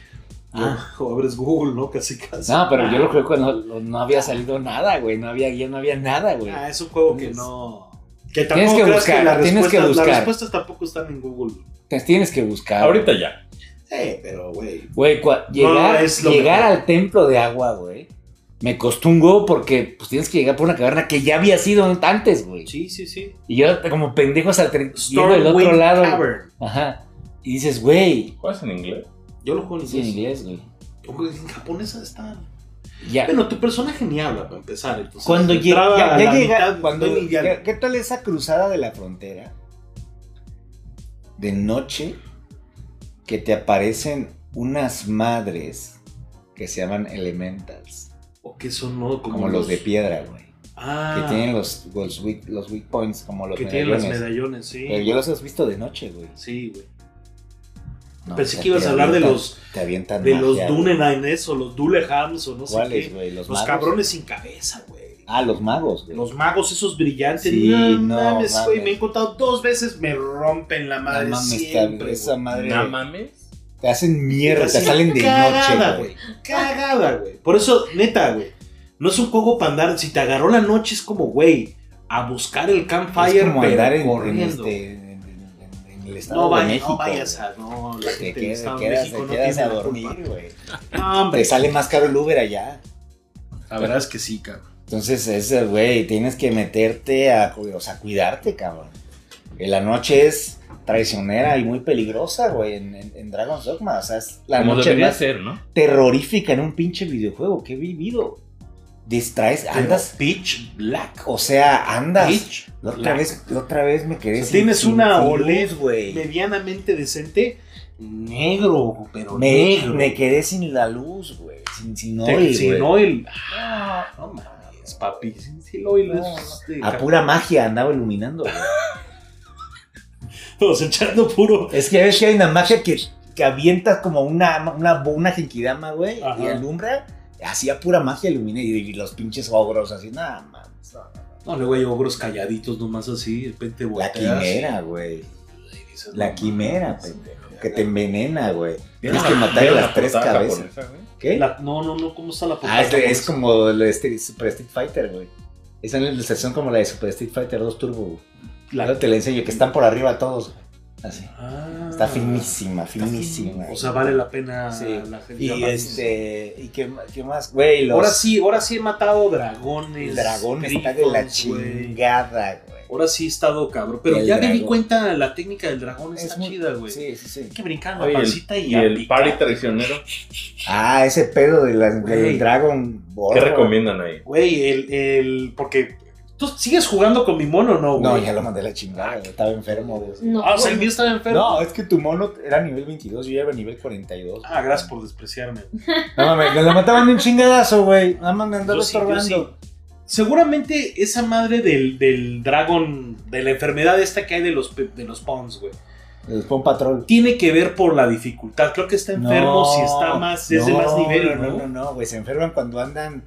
O abres Google, ¿no? Casi. No, pero yo lo creo que no había salido nada, güey. No había guía, no había nada, güey. Es un juego que no. Que Tienes tampoco que creas buscar, que las tienes que respuestas, buscar. las respuestas tampoco están en Google. Te tienes que buscar. Ahorita ya. Pero, güey. Güey, llegar, es lo llegar mejor. al templo de agua, güey. Me costó un huevo porque pues tienes que llegar por una caverna que ya había sido antes, güey. Sí, sí, sí. Y yo como pendejo yendo del otro Stormwind lado. Cavern. Ajá. Y dices, güey. ¿Juegas en inglés? Yo lo juego en Sí, en inglés. inglés, güey. Porque en japonés está. Ya. Bueno, tu personaje ni habla para empezar. Entonces, Cuando entraba a la llega, mitad, cuando, no hay ni diálogo. ¿qué tal esa cruzada de la frontera? De noche, que te aparecen unas madres que se llaman elementals, O que son, ¿no? como los de piedra, güey. Ah, Que tienen los weak points, como los que tienen los medallones. medallones, sí. Pero yo los has visto de noche, güey. Sí, güey. No, Pensé o sea, que ibas te a hablar de avientan- los Te avientan de los magia, güey. Dunedaines o los Dulehams o no sé ¿Cuáles, qué. güey? Los magos? cabrones sin cabeza, güey. Ah, los magos, güey. Los magos esos brillantes. Sí, no no mames, güey. mames. Me he encontrado 2 veces. Me rompen la madre No mames, siempre. esa güey. madre. No mames. Te hacen mierda, te Así, salen de cagada, noche, güey. Cagada, güey. Por eso, neta, güey. No es un juego para andar. Si te agarró la noche, es como, güey, a buscar el campfire, Es como pero andar en corriendo. en el estado No, de México. no vayas güey. a. No, la Te gente del quedas, Estado te de quedas, México te no quedas tiene a la dormir, culpa. güey. No, hombre. Te sale más caro el Uber allá. La verdad es que sí, cabrón. Entonces, ese, güey, tienes que meterte o sea, cuidarte, cabrón. La noche es traicionera y muy peligrosa, güey, en Dragon's Dogma. O sea, es la Como noche debería más ser, ¿no? terrorífica en un pinche videojuego que he vivido. Distraes, andas, Pitch Black. o sea, andas. Pitch La otra vez me quedé O sea, tienes una luz, OLED, güey. medianamente decente. Negro, pero negro. Me quedé sin la luz, güey. Sin Te- oil, sin güey. oil. No mames, papi. Sin oil. No, es de A pura magia andaba iluminando, güey. O sea, echando puro. Es que ves que hay una magia que avientas como una genkidama, güey, Ajá. y alumbra. Así a pura magia ilumina y los pinches ogros así, nada más. No, luego hay ogros calladitos nomás así. De repente La volteas. quimera, güey. y dices, La no quimera, mames. pendejo. Que te envenena, güey. Tienes ¿Vieron que la- matarle vieron las la 3 portada cabezas. japonesa, güey? ¿Qué? No, ¿cómo está la portada? Ah, es japonesa? como el Super Street Fighter, güey. Esa es la ilustración como la de Super Street Fighter 2 Turbo, güey. Luego te la enseño, que están por arriba todos, güey. Así. Ah, Está finísima, está finísima. O sea, vale la pena Sí. la gente. Y llamarse. ¿y qué más? Güey, los Ahora sí he matado dragones. el dragón está de la grifos, güey. chingada, güey. Ahora sí he estado cabrón. Pero El ya me di dragón. cuenta, la técnica del dragón Es está muy- chida, güey. Sí, sí, sí. Hay que brincar en la Oye, pancita y a el picar. party traicionero. Ah, ese pedo de Güey. del Dragon Ball. ¿Qué recomiendan ahí? Güey, porque tú sigues jugando con mi mono, ¿no, güey? No, ya lo mandé a la chingada, güey. Estaba enfermo, güey. No, Ah, o sea, el mío estaba enfermo. No, es que tu mono era nivel 22, yo ya era nivel 42. Ah, gracias por despreciarme. No mames, me lo mataban de un chingadazo, güey. Nada más me andaba Yo sí, yo estorbando. Seguramente esa madre del dragón, de la enfermedad esta que hay de los pawns, güey, El Spawn Patrol. tiene que ver por la dificultad. Creo que está enfermo si está más, es de más nivel, ¿no? No, güey, se enferman cuando andan,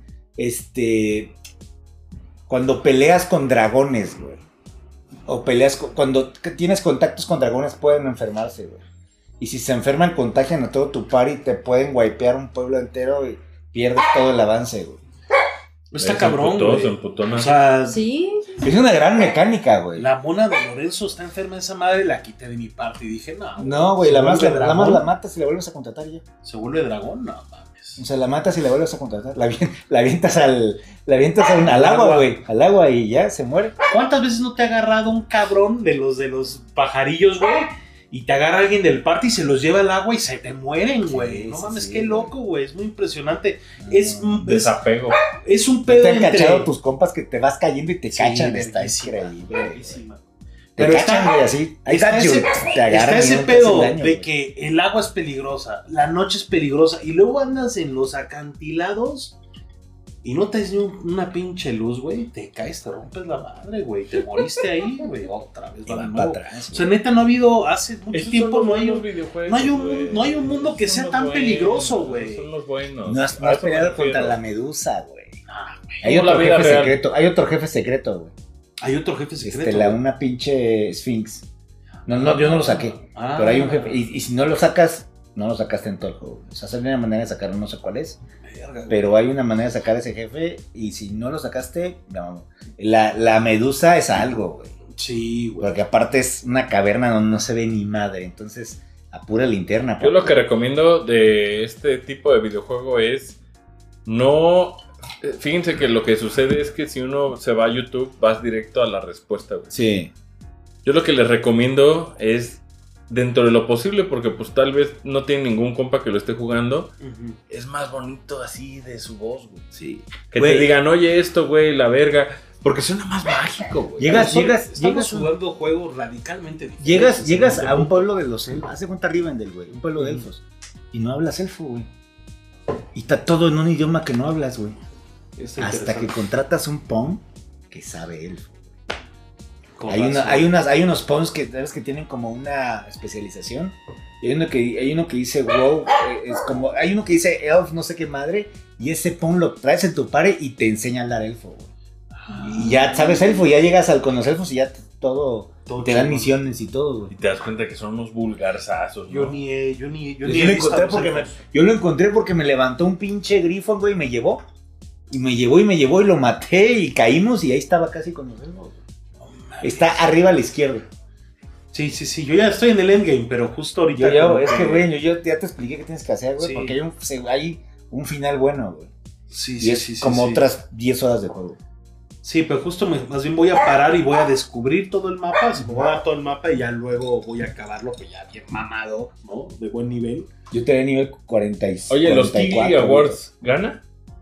cuando peleas con dragones, güey. O peleas cuando tienes contactos con dragones pueden enfermarse, güey. Y si se enferman, contagian a todo tu party, te pueden wipear un pueblo entero y pierdes todo el avance, güey. Está cabrón, Se güey. emputó, ¿no? O sea, Sí, Es una gran mecánica, güey. la mona de Lorenzo está enferma, esa madre la quité de mi parte y dije, no. No, güey, se la más vuelve dragón. la matas y la vuelves a contratar ya. ¿Se vuelve dragón? No mames. O sea, la matas y la vuelves a contratar. La avientas al agua, güey. Al agua y ya se muere. ¿Cuántas veces no te ha agarrado un cabrón de los pajarillos, güey? Y te agarra alguien del party y se los lleva al agua y se te mueren, güey. Sí, No sí, mames, sí, qué güey. loco, güey. Es muy impresionante. Es un Desapego. un pedo Te han entre... cachado tus compas que te vas cayendo y te Sí, cachan. Está verguísima, increíble. verguísima. Te Pero cachan, está- güey, así. Ahí está está, ese- te agarran. Está ese y no te hacen pedo daño, de güey. que el agua es peligrosa, la noche es peligrosa y luego andas en los acantilados y no te des una pinche luz, güey, te caes, te rompes la madre, güey, te moriste ahí, güey, otra vez, Y va de van nuevo. para atrás, O sea, neta, no ha habido, hace mucho Esos tiempo son no los hay, buenos videojuegos, no hay un mundo que Son sea los tan buenos, peligroso, güey. Son los buenos. No has A eso me peleado refiero. contra la medusa, güey. Ah, güey. Hay Como la otro vida jefe real. secreto. Hay otro jefe secreto, güey. Hay otro jefe secreto. güey. Una pinche Sphinx. No, yo no lo saqué. Ah. Pero hay un jefe. Y si no lo sacas, no lo sacaste en todo el juego. O sea, hay una manera de sacarlo, no sé cuál es. Verga, güey. Pero hay una manera de sacar a ese jefe. Y si no lo sacaste, no. La medusa es algo, güey. Sí, güey. Porque aparte es una caverna donde no se ve ni madre. Entonces, a pura linterna. Yo lo papi. que recomiendo de este tipo de videojuego es no... Fíjense que lo que sucede es que si uno se va a YouTube, vas directo a la respuesta, güey. Sí. Yo lo que les recomiendo es, dentro de lo posible, porque pues tal vez no tiene ningún compa que lo esté jugando, Ujú. es más bonito así de su voz, güey. Sí. Que Güey. te digan, oye esto, güey, la verga. Porque suena más mágico, güey. Llegas, Estamos jugando juegos radicalmente diferentes. Llegas ¿no? a un pueblo de los elfos. Hace cuenta Rivendell, güey. Un pueblo de Ujú. elfos. Y no hablas elfo, güey. Y está todo en un idioma que no hablas, güey. Está Hasta que interesante. contratas un pon que sabe elfo. Con Hay razón. hay unos pons que sabes que tienen como una especialización. Y hay uno que dice wow, es como hay uno que dice elf, no sé qué madre, y ese pon lo traes en tu pare y te enseña a hablar elfo, güey. Y ya sabes elfo, ya llegas con los elfos y ya todo te dan chingón. misiones y todo, Y güey. te das cuenta que son unos vulgarzazos, Yo ¿no? ni he Yo he lo visto encontré a los porque elfos. yo lo encontré porque me levantó un pinche grifo, güey, y me llevó. Y me llevó y lo maté y caímos y ahí estaba casi con los elfos. Está arriba a la izquierda. Sí, yo ya estoy en el endgame, pero justo ahorita... como Es que, güey, yo ya te expliqué qué tienes que hacer, güey, Sí. porque hay un final bueno, güey. Sí, Y es como otras 10 horas de juego. Sí, pero justo más bien voy a parar y voy a descubrir todo el mapa, así me voy a dar todo el mapa y ya luego voy a acabarlo, pues ya bien mamado, ¿no? De buen nivel. Yo te nivel 46. Oye, los Tiggy Awards, ¿gana?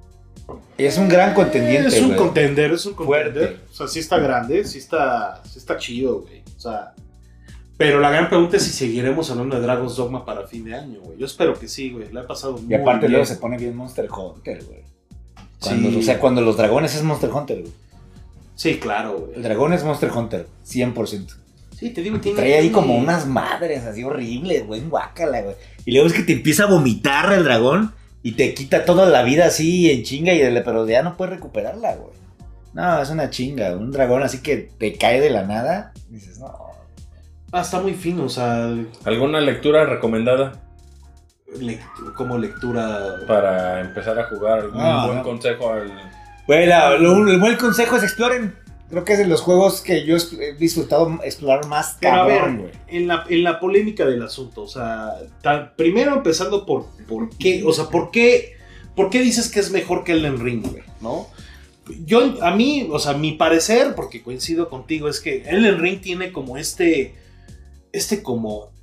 Es un gran contendiente, Es un güey. contender, Fuerte. O sea, sí está grande, sí está chido, güey. O sea, pero la gran pregunta es si seguiremos hablando de Dragon's Dogma para fin de año, güey. Yo espero que sí, güey. La he pasado muy Y aparte bien. luego se pone bien Monster Hunter, güey. Sí. O sea, cuando los dragones es Monster Hunter, güey. Sí, claro, El güey. dragón es Monster Hunter, 100%. Sí, te digo, Trae ahí como unas madres así horribles, güey, guácala, güey. Y luego es que te empieza a vomitar el dragón y te quita toda la vida así en chinga, pero ya no puedes recuperarla, güey. No, es una chinga. Un dragón así que te cae de la nada. Dices, no. Ah, está muy fino, o sea, ¿Alguna lectura recomendada como lectura. para empezar a jugar? ¿Algún buen no. consejo al...? Güey, el buen consejo es exploren. Creo que es de los juegos que yo he disfrutado explorar más Pero a cabrón, ver, güey. en la polémica del asunto, o sea, primero empezando por qué, o sea, ¿por qué dices que es mejor que Elden Ring, güey? ¿No? a mí, o sea, mi parecer, porque coincido contigo, es que Elden Ring tiene como como,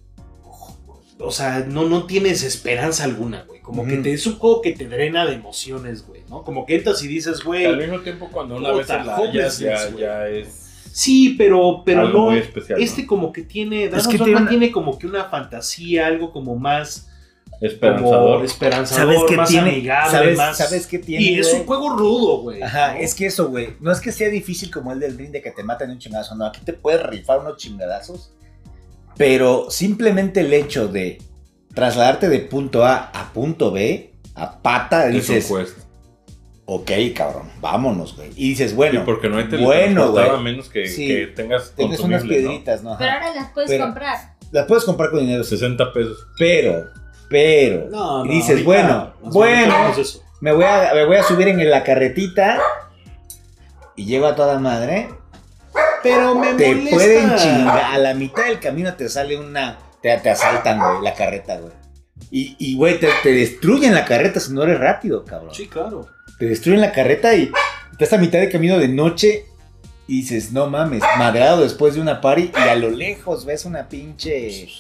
o sea, no tienes esperanza alguna, güey. Como que es un juego que te drena de emociones, güey, ¿no? Como que entras y dices, güey. Al mismo tiempo, cuando una vez la hallas, ya es. Sí, pero algo no. muy especial, ¿no? Como que tiene. Es que tiene como que una fantasía, algo como más. Esperanzador. Como esperanzador, ¿Sabes qué más tiene? amigable, más. ¿Sabes qué tiene? Y es güey? un juego rudo, güey. Ajá, ¿no? es que eso, güey. No es que sea difícil como el del ring de que te matan un chingadazo. No, aquí te puedes rifar unos chingadazos. Pero simplemente el hecho de trasladarte de punto A a punto B, a pata, dices, ok, cabrón, vámonos, güey. Y dices, bueno, y porque no hay bueno, güey. a menos que tengas unas consumible, piedritas, ¿no? Ajá. Pero ahora las puedes comprar. Las puedes comprar con dinero, ¿no? 60 pesos. pero, y dices, ahorita bueno, hacemos eso. me voy a subir en la carretita y llego a toda madre. Pero me Te molesta. pueden chingar, a la mitad del camino te sale te asaltan, güey, la carreta, güey. Y güey, te destruyen la carreta si no eres rápido, cabrón. Sí, claro. Te destruyen la carreta y estás a mitad de camino de noche y dices, no mames, madrado después de una party y a lo lejos ves una pinche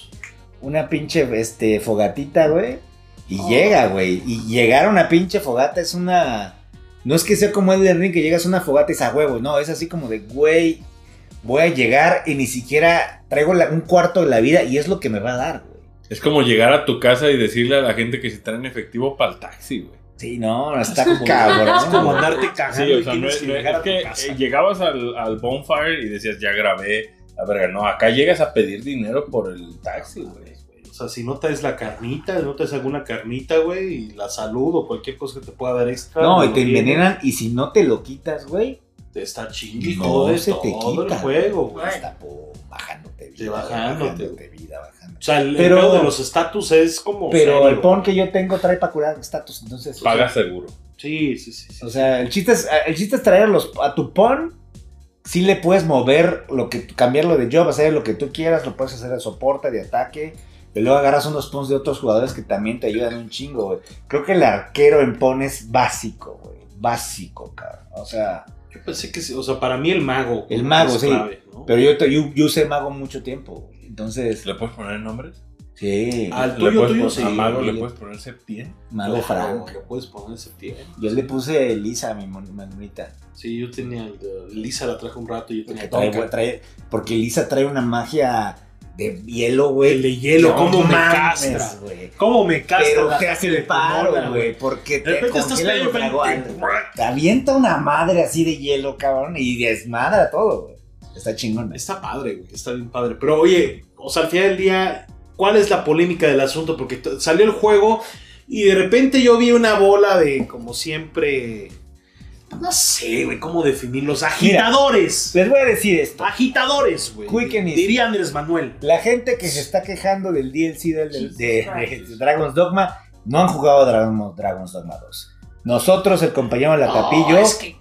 fogatita, güey. Y llega, güey. Y llegar a una pinche fogata es una... No es que sea como el del ring que llegas a una fogata y es a huevo, no, es así como de, güey, voy a llegar y ni siquiera traigo un cuarto de la vida y es lo que me va a dar, güey. Es como llegar a tu casa y decirle a la gente que se traen efectivo para el taxi, güey. Sí, no, está como cabrón. Es como andarte cagando. Sí, o y sea, tienes que llegar a tu que casa. llegabas al bonfire y decías, ya grabé. La verga, no, acá llegas a pedir dinero por el taxi, güey. O sea, si no traes la carnita, no traes alguna carnita, güey, y la salud o cualquier cosa que te pueda dar extra. No, y lo te tienes. envenenan y si no te lo quitas, güey, Te está chingue no todo se te todo quita. el juego, güey. Está bajándote vida. Bajándote vida. O sea, el Pero- pedo de los estatus es como. Pero serio. el pon que yo tengo trae para curar estatus, entonces... Paga seguro. Sí. O sea, el chiste es traer a tu pon. Sí le puedes mover, cambiarlo de job, hacer lo que tú quieras, lo puedes hacer de soporte, de ataque. Y luego agarras unos pons de otros jugadores que también te ayudan un chingo, güey. Creo que el arquero en pon es básico, güey. Básico, cabrón. O sea, Yo pensé que sí, o sea, para mí el mago. El mago, es sí. clave, ¿no? pero yo usé mago mucho tiempo, güey. Entonces, ¿Le puedes poner nombres? sí, Al ¿Le tuyo, puedes tuyo, poner- sí. A Mago le puedes poner Septién. mago Frank. Le puedes poner ese tiempo. Yo le puse Elisa a mi monita. Sí, yo tenía. Lisa la traje un rato y yo tenía. Porque Elisa trae una magia de hielo, güey. El de hielo, No ¿cómo me mames, castra? güey. ¿Cómo me castra? Pero la te hace de el paro, Pomona, güey, porque De te repente estás congela los peleando, dragones. Te avienta una madre así de hielo, cabrón, y desmadra todo, güey. Está chingón. Está padre, güey, está bien padre. Pero oye, o sea, al final del día, ¿cuál es la polémica del asunto? Porque salió el juego y de repente yo vi una bola de, como siempre, no sé, güey, cómo definirlos. Agitadores. Les voy a decir esto. Agitadores, güey. Quick and easy. Diría Andrés Manuel. La gente que se está quejando del DLC de Dragon's Dogma no han jugado Dragon's Dogma 2. Nosotros, el compañero Latapillo, es que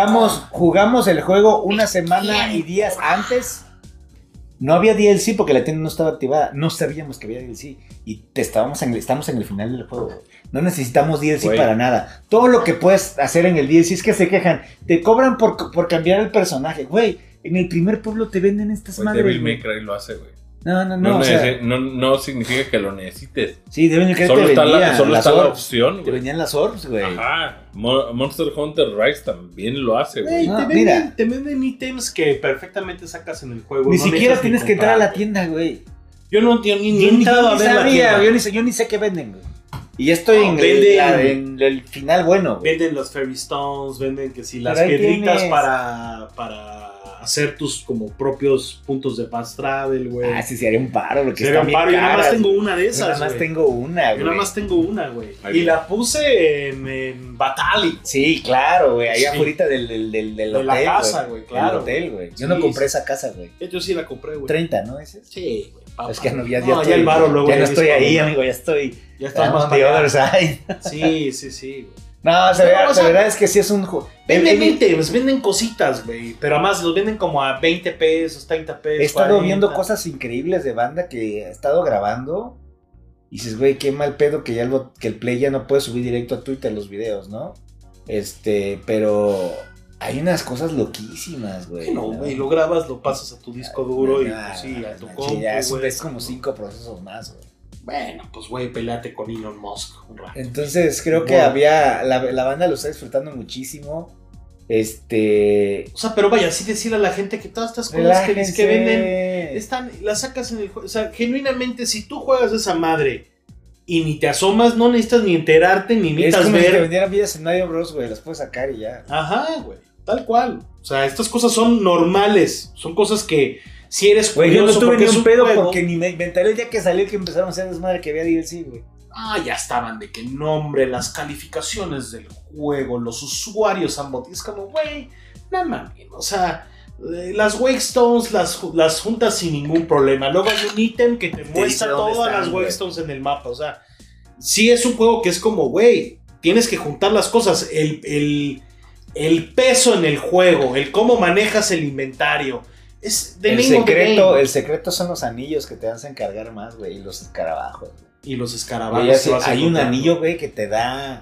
jugamos el juego una semana y días antes. No había DLC porque la tienda no estaba activada. No sabíamos que había DLC. Y estamos en el final del juego. No necesitamos DLC Güey. para nada. Todo lo que puedes hacer en el DLC es que se quejan. Te cobran por cambiar el personaje. Güey, en el primer pueblo te venden estas Pues madres. Devil güey. May Cry lo hace, güey. No, No, o sea, no significa que lo necesites. sí, Devil May Cry Solo te está vendía solo las está la orbs. opción, Te güey. venían las orbs, güey. Ajá. Monster Hunter Rise también lo hace, Güey, güey. No, te venden ítems que perfectamente sacas en el juego. Ni no siquiera necesitas tienes ni que entrar a la comprar, tienda, güey. güey. Yo no entiendo ni Yo he entrado a ver la sabía, tienda. yo ni sé qué venden, güey. Y ya estoy No, en el final bueno, güey. Venden los Fairy Stones, venden que si las Pero ahí piedritas tienes. para hacer tus como propios puntos de fast travel, güey. Ah, sí, se haría un paro, lo que Sería está un bien paro, yo nada más caras, tengo güey. una de Yo esas, nada más güey. tengo una, Yo nada güey. más tengo una, güey. Ahí Y viene. la puse en Batali. Sí, claro, güey. Ahí Sí. afuera del De hotel, la casa, güey, claro. Del hotel, güey. Yo Sí, no compré sí. esa casa, güey. Yo sí la compré, güey. 30, ¿no? ¿Ese? Sí, güey. papá. Es que no, ya No, estoy, el varo luego ya no ya estoy dispara. ahí, amigo. Ya estoy. Ya estás I'm más on the para other allá. side. Sí, güey. No, No, o sea, la verdad es que sí es un juego. Venden ítems, venden cositas, güey. Pero además los venden como a 20 pesos, 30 pesos. He estado 40. viendo cosas increíbles de banda que he estado grabando. Y dices, güey, qué mal pedo que que el Play ya no puede subir directo a Twitter los videos, ¿no? Pero Hay unas cosas loquísimas, güey. No, güey, lo grabas, lo pasas a tu disco duro y pues sí, a tu compu, ya güey. es como 5 procesos más, güey. Bueno, pues güey, peleate con Elon Musk un rato. Entonces creo que la banda lo está disfrutando muchísimo. O sea, pero vaya, así decirle a la gente que todas estas cosas que venden las sacas en el juego. O sea, genuinamente, si tú juegas esa madre y ni te asomas, no necesitas ni enterarte, ni necesitas ver. Es como ver. si te vendieran vidas en Mario Bros, güey, las puedes sacar y ya. Ajá, güey, tal cual. O sea, estas cosas son normales, son cosas que si eres Güey, yo no curioso tuve porque ni es un pedo juego, porque ni me inventaré el día que salió que empezaron a hacer desmadre que había DLC, güey. ya estaban de que nombre, las calificaciones del juego, los usuarios han votado. Es como, güey, no mames, o sea, las Wake Stones las juntas sin ningún problema. Luego hay un ítem que te muestra todas las Wake Stones en el mapa. O sea, sí es un juego que es como, güey, tienes que juntar las cosas. El peso en el juego, el cómo manejas el inventario. Es de el secreto son los anillos que te hacen cargar más, güey, y los escarabajos. Y los escarabajos. Hay un anillo, güey, que te da.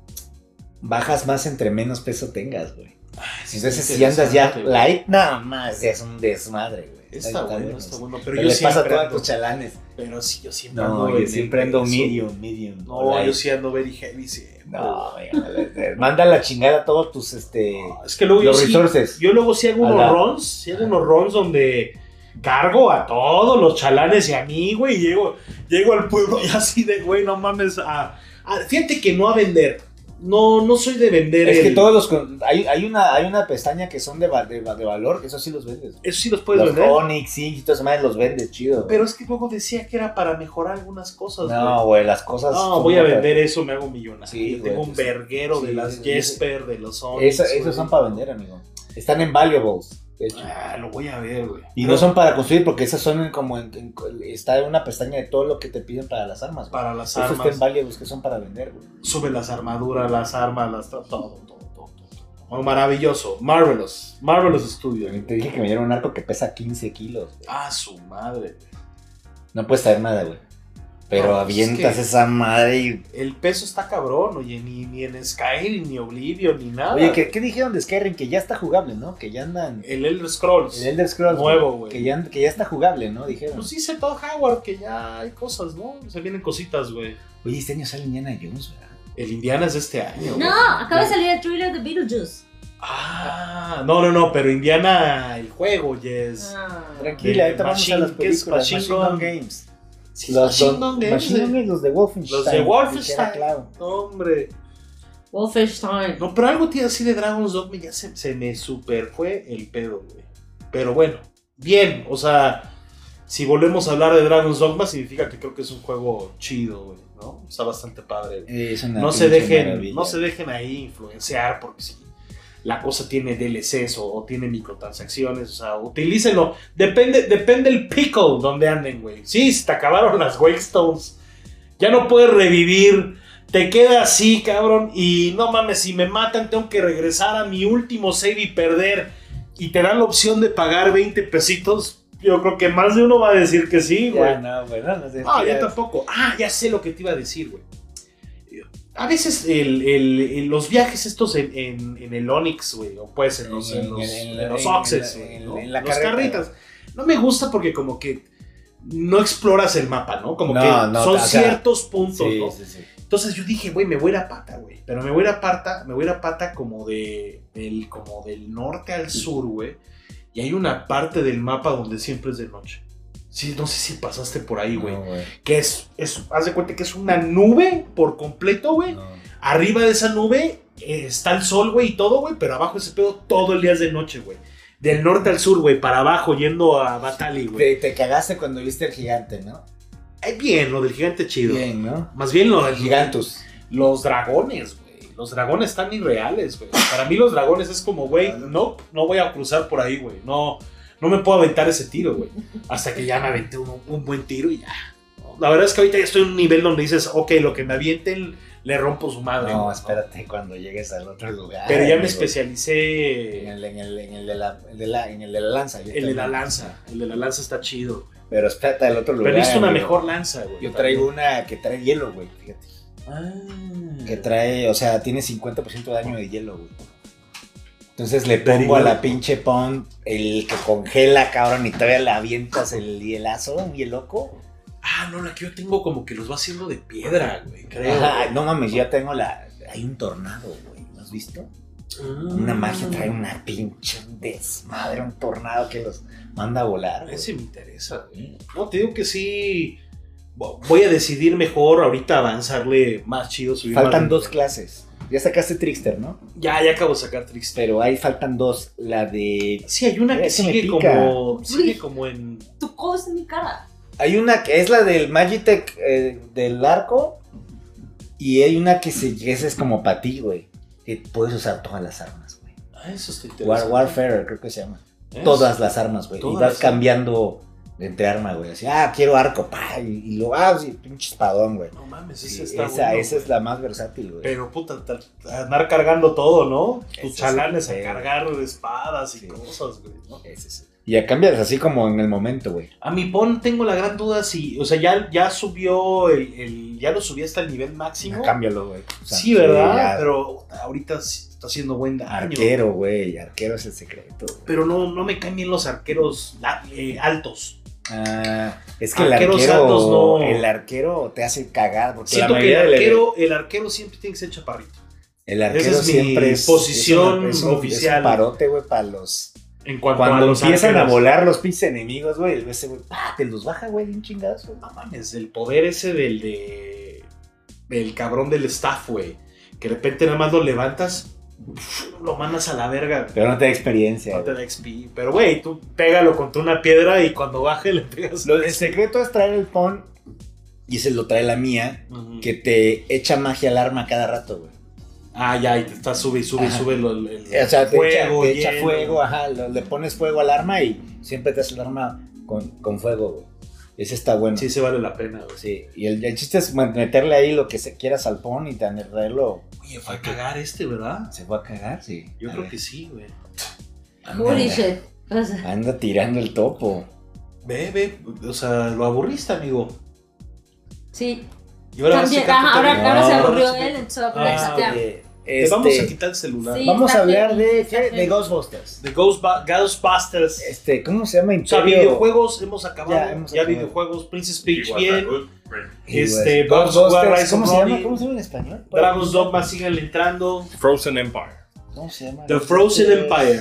Bajas más entre menos peso tengas, güey. Entonces, si andas ya light, nada más, es un desmadre, güey. Está bueno. Pero yo yo les pasa a todos ando, tus chalanes. Pero sí, yo siempre yo siempre ando medium. No, yo sí ando very heavy, sí. No, manda la chingada a todos tus, es que luego los resources. Yo luego sí hago unos runs donde cargo a todos los chalanes y a mí, güey, y llego al pueblo y así de, güey, no mames, fíjate que no a vender. No soy de vender. Es que todos los. Hay una pestaña que son de valor, que eso sí los vendes. Eso sí los puedes vender. Los Onyx, sí, y todas madres los vendes, chido. Pero es que luego decía que era para mejorar algunas cosas. No, güey, las cosas. No, voy a vender eso, me hago millonario. Sí, tengo un verguero de las Jesper, de los Onyx. Esos son para vender, amigo. Están en valuables. Lo voy a ver, güey. Y no son para construir porque esas son como está en una pestaña de todo lo que te piden para las armas, güey. Para las Esos armas. Está en valuables que son para vender, güey. Sube las armaduras, las armas, todo. Oh, maravilloso. Marvelous Studio. Te dije que me dieron un arco que pesa 15 kilos, güey. Su madre, güey. No puedes traer nada, güey. Pero avientas esa madre y... El peso está cabrón, oye, ni en Skyrim, ni Oblivion, ni nada. Oye, ¿qué dijeron de Skyrim? Que ya está jugable, ¿no? Que ya andan... El Elder Scrolls. El Elder Scrolls nuevo, güey. Que ya está jugable, ¿no? Dijeron. Pues dice Todd Howard que ya hay cosas, ¿no? Se vienen cositas, güey. Oye, este año sale Indiana Jones, ¿verdad? El Indiana es de este año. No, acaba de salir el trailer de Beetlejuice. No, pero Indiana, el juego, yes. Tranquila, ahorita vamos a las películas. Machine Gun Games. Sí, Machine Gun Games, los de Wolfenstein. Los de Wolfenstein. Claro. Hombre. Wolfenstein. No, pero algo así de Dragon's Dogma ya se me super fue el pedo, güey. Pero bueno, bien, o sea, si volvemos a hablar de Dragon's Dogma, significa que creo que es un juego chido, güey, ¿no? Está bastante padre. No se dejen ahí influenciar porque sí. La cosa tiene DLCs o tiene microtransacciones, o sea, utilícenlo. Depende el pickle donde anden, güey. Sí, se te acabaron las Wake Stones. Ya no puedes revivir. Te queda así, cabrón. Y no mames, si me matan, tengo que regresar a mi último save y perder. Y te dan la opción de pagar 20 pesitos. Yo creo que más de uno va a decir que sí, güey. No sé. Yo tampoco. Ya sé lo que te iba a decir, güey. A veces los viajes estos en el Onyx, güey, o pues en los Oxes, en las carritas, no me gusta porque como que no exploras el mapa, ¿no? Como que son ciertos puntos, ¿no? Sí. Entonces yo dije, güey, me voy a ir a pata, güey. Pero me voy a ir a pata como del norte al sur, güey. Y hay una parte del mapa donde siempre es de noche. Sí, no sé si pasaste por ahí, güey. No, que haz de cuenta que es una nube por completo, güey. No. Arriba de esa nube está el sol, güey, y todo, güey. Pero abajo ese pedo todo el día es de noche, güey. Del norte al sur, güey, para abajo, yendo a Batali, güey. Te cagaste cuando viste el gigante, ¿no? Bien, lo del gigante chido. Bien, ¿no? Más bien lo del Gigantus. Los dragones, güey. Los dragones están irreales, güey. Para mí los dragones es como, güey, no voy a cruzar por ahí, güey. No me puedo aventar ese tiro, güey. Hasta que ya me aventé un buen tiro y ya. La verdad es que ahorita ya estoy en un nivel donde dices, ok, lo que me avienten, le rompo su madre. No, espérate cuando llegues al otro lugar. Pero ya me especialicé en el de la lanza. El de la lanza está chido, güey. Pero espérate al otro lugar. Pero necesito una mejor lanza, güey. Yo traigo una que trae hielo, güey, fíjate. Que trae, o sea, tiene 50% de daño de hielo, güey. Entonces le pongo a la pinche Pond el que congela, cabrón, y todavía le avientas el hielazo, y el loco. Ah, no, la que yo tengo como que los va haciendo de piedra, güey, creo. Ajá, no mames, ya tengo hay un tornado, güey, ¿lo has visto? Una magia trae una pinche desmadre, un tornado que los manda a volar, güey. Ese me interesa, güey. No, te digo que sí. Voy a decidir mejor ahorita avanzarle más chido. Faltan más... 2 clases. Ya sacaste Trickster, ¿no? Ya acabo de sacar Trickster. Pero ahí faltan 2. La de... Sí, hay una que sigue como en... Tu cosa en mi cara. Hay una que es la del Magitech del arco. Y hay una que esa es como para ti, güey. Que puedes usar todas las armas, güey. Ah, eso está interesante. Warfare, creo que se llama. Todas las armas, güey. Y vas cambiando entre arma, güey. Así, quiero arco, pa. Y luego, sí, pinche espadón, güey. No mames, Sí, esa es la más versátil, güey. Pero puta, andar cargando todo, ¿no? Tus Ese chalanes sí, a cargar espadas y sí. cosas, güey, ¿no? Y a cambias así como en el momento, güey. A mi Pon tengo la gran duda si, o sea, ya subió ya lo subí hasta el nivel máximo. Cámbialo, güey. O sea, Sí, ¿verdad? ya. Pero ahorita sí está haciendo buen daño. Arquero, güey. Arquero es el secreto, güey. Pero no me caen bien los arqueros altos. Es que Arqueros altos no. el arquero te hace cagar. Porque Siento la que mayoría el arquero siempre tiene que ser chaparrito. el arquero esa es mi siempre posición Es oficial. un parote, güey, para los... En cuanto Cuando a los empiezan arqueros. a volar los pinches enemigos, güey, ese güey, te los baja, güey, de un chingazo. No mames, el poder ese del cabrón del staff, güey. Que de repente nada más lo levantas, lo mandas a la verga. Pero no te da experiencia. No te da XP. Pero, güey, tú pégalo contra una piedra y cuando baje le pegas. El secreto es traer el pon, y ese lo trae la mía, Ujú. que te echa magia al arma cada rato, güey. Ya, y te está sube el O sea, te fuego, echa hielo. fuego, le pones fuego al arma y siempre te hace el arma con fuego, güey. Ese está bueno. Sí, se vale la pena, güey. Sí, y el chiste es meterle ahí lo que quieras al pon y traerlo. Oye, fue a cagar ¿verdad? ¿Se fue a cagar? Sí. Yo creo que sí, güey. Holy shit. O sea, Anda tirando el topo. Ve, o sea, lo aburriste, amigo. sí. Y ahora También, vas a sacar tu ahora teléfono. se No. aburrió él, entonces va a poner a chatear. Te vamos a quitar el celular. Sí. Vamos a hablar de Está bien. de Ghostbusters. The Ghostbusters. ¿Cómo se llama? O sea, Imperio? videojuegos hemos acabado. Ya, hemos acabado. videojuegos, Princess Peach bien. Y, Ghostbusters, Rise ¿Cómo of se llama? Ronin. ¿Cómo se llama en español? Dragon's Dogma siguen entrando. Frozen Empire. ¿Cómo se llama? The Frozen Empire.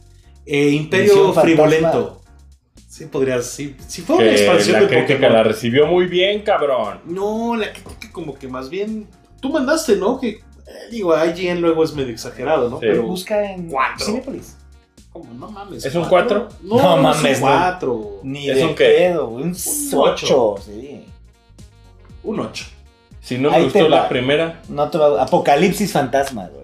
Imperio Misión Fantasma. Frivolento. Sí, podría. Si fue una Que expansión la de crítica Pokémon. la recibió muy bien, cabrón. No, la crítica como que más bien. Tú mandaste, ¿no? Que digo, IGN luego es medio exagerado, ¿no? Sí. Pero Busca en 4. Cinépolis. ¿cómo? No mames. ¿Es un 4? No, No no mames, es no. un 4. Ni ¿Es de un qué? pedo, güey. Un 8. 8. Sí. Un 8. Si no me Ahí gustó te va. la primera, No te va... Apocalipsis Fantasma, güey.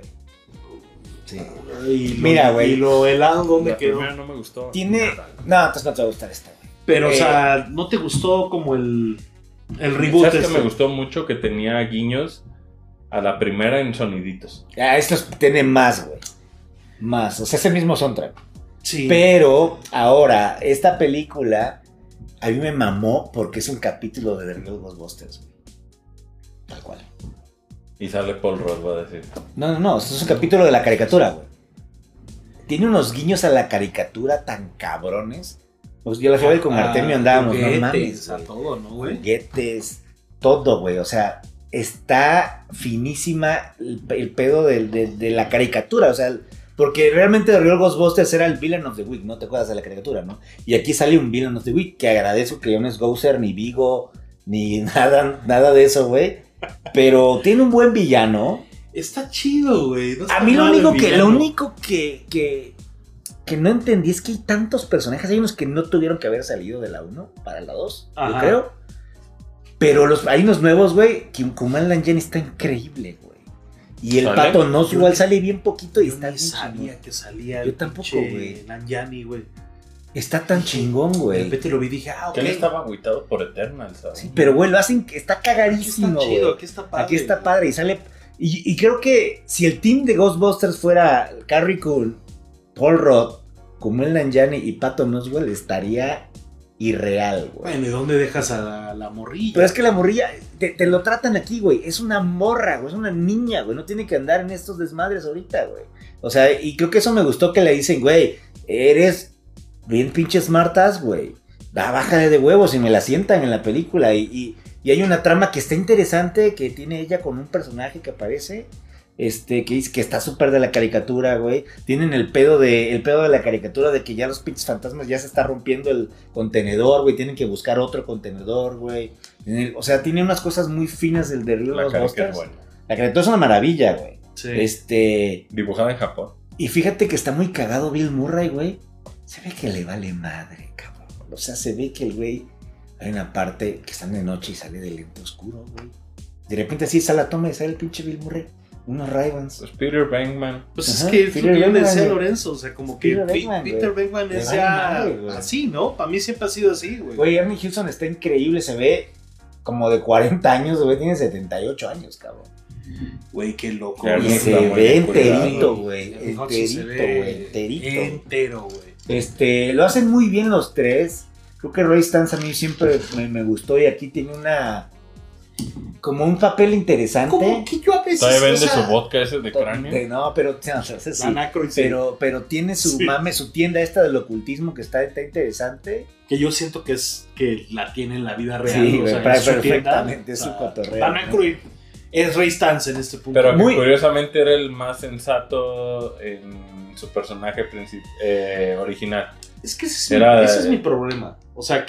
Sí. Mira, Mira, güey. Y lo helado, ¿dónde la quedó? primera no me gustó. Tiene... nada. No, entonces no te va a gustar esta, güey. Pero, o sea, ¿no te gustó como el reboot? ¿Sabes que este? me gustó mucho? Que tenía guiños a la primera en soniditos. Estos tiene más, güey. Más. O sea, es el mismo soundtrack. Sí. Pero ahora, esta película a mí me mamó porque es un capítulo de The Real Ghostbusters, güey. Tal cual. Y sale Paul Rudd, va a decir. No, esto es un capítulo de la caricatura, güey. Tiene unos guiños a la caricatura tan cabrones. Pues yo la fui a ver con Artemio, andábamos, no juguetes, mames, a güey. todo, ¿no, güey? Juguetes, todo, güey. O sea, está finísima el pedo de la caricatura. O sea, porque realmente The Real Ghostbusters era el Villain of the Week, ¿no? ¿Te acuerdas de la caricatura, no? Y aquí sale un Villain of the Week, que agradezco que ya no es Gozer, ni Vigo, ni nada de eso, güey. Pero tiene un buen villano. Está chido, güey. No está A mí lo mal el único villano. que no entendí es que hay tantos personajes. Hay unos que no tuvieron que haber salido de la 1 para la 2, yo Ajá. creo. Pero hay unos nuevos, güey, que Kumail Nanjiani está increíble, güey. Y el ¿Sale? Pato Nos Yo igual ni- sale bien poquito y Yo está ni bien sabía chingón. que salía Yo el tampoco, pinche güey. Nanjiani, güey. Está tan chingón, De güey. repente lo vi y dije, ok. Que él estaba agüitado por Eternal, ¿sabes? Sí, pero, güey, lo hacen que está Aquí está cagadísimo, chido, güey. aquí está padre. Aquí está padre y sale. Y creo que si el team de Ghostbusters fuera Carrie Coon, Paul Rudd, Kumail Nanjiani y Pato Oswalt, estaría irreal, güey. Bueno, ¿y dónde dejas a la morrilla? Pero es que la morrilla, te lo tratan aquí, güey. Es una morra, güey. Es una niña, güey. No tiene que andar en estos desmadres ahorita, güey. O sea, y creo que eso me gustó que le dicen, güey, eres bien pinche smartass, güey. Bájale de huevos y me la sientan en la película. Y hay una trama que está interesante que tiene ella con un personaje que aparece. Que dice que está súper de la caricatura, güey. Tienen el pedo de la caricatura de que ya los pinches fantasmas ya se está rompiendo el contenedor, güey. Tienen que buscar otro contenedor, güey. O sea, tiene unas cosas muy finas del de Real Ghostbusters. Bueno. La caricatura es una maravilla, güey. Sí. Dibujada en Japón. Y fíjate que está muy cagado Bill Murray, güey. Se ve que le vale madre, cabrón. O sea, se ve que el güey... Hay una parte que están de noche y sale de lente oscuro, güey. De repente así sale la toma y sale el pinche Bill Murray. Unos Ray-Bans. Pues Peter Venkman. Pues Ajá, es que es lo que yo le decía a Venkman, Lorenzo, o sea, como que Peter Venkman es vale ya madre, güey. así, ¿no? Para mí siempre ha sido así, güey. Güey, Ernie Hudson está increíble. Se ve como de 40 años, güey. Tiene 78 años, cabrón. Güey, qué loco. Ya, Y güey. se está muy ve cuidado. enterito, güey. Ernie Hudson se Enterito, ve güey. Enterito. Entero, güey. Lo hacen muy bien los tres. Creo que Ray Stantz a mí siempre me gustó y aquí tiene como un papel interesante. Como que yo a veces, Todavía vende o sea, su vodka ese de cráneo. No, pero o sea, sí, la Aykroyd, sí. pero tiene su Sí. mame, su tienda esta del ocultismo que está interesante. que yo siento que es que la tiene en la vida real. Sí, o güey, sea, para- en su perfectamente, tienda, es o su sea, cotorreo, Dan ¿no? Aykroyd es Ray Stantz en este punto. Pero que Muy- curiosamente era el más sensato en su personaje original. Es que Era- ese es mi problema. O sea,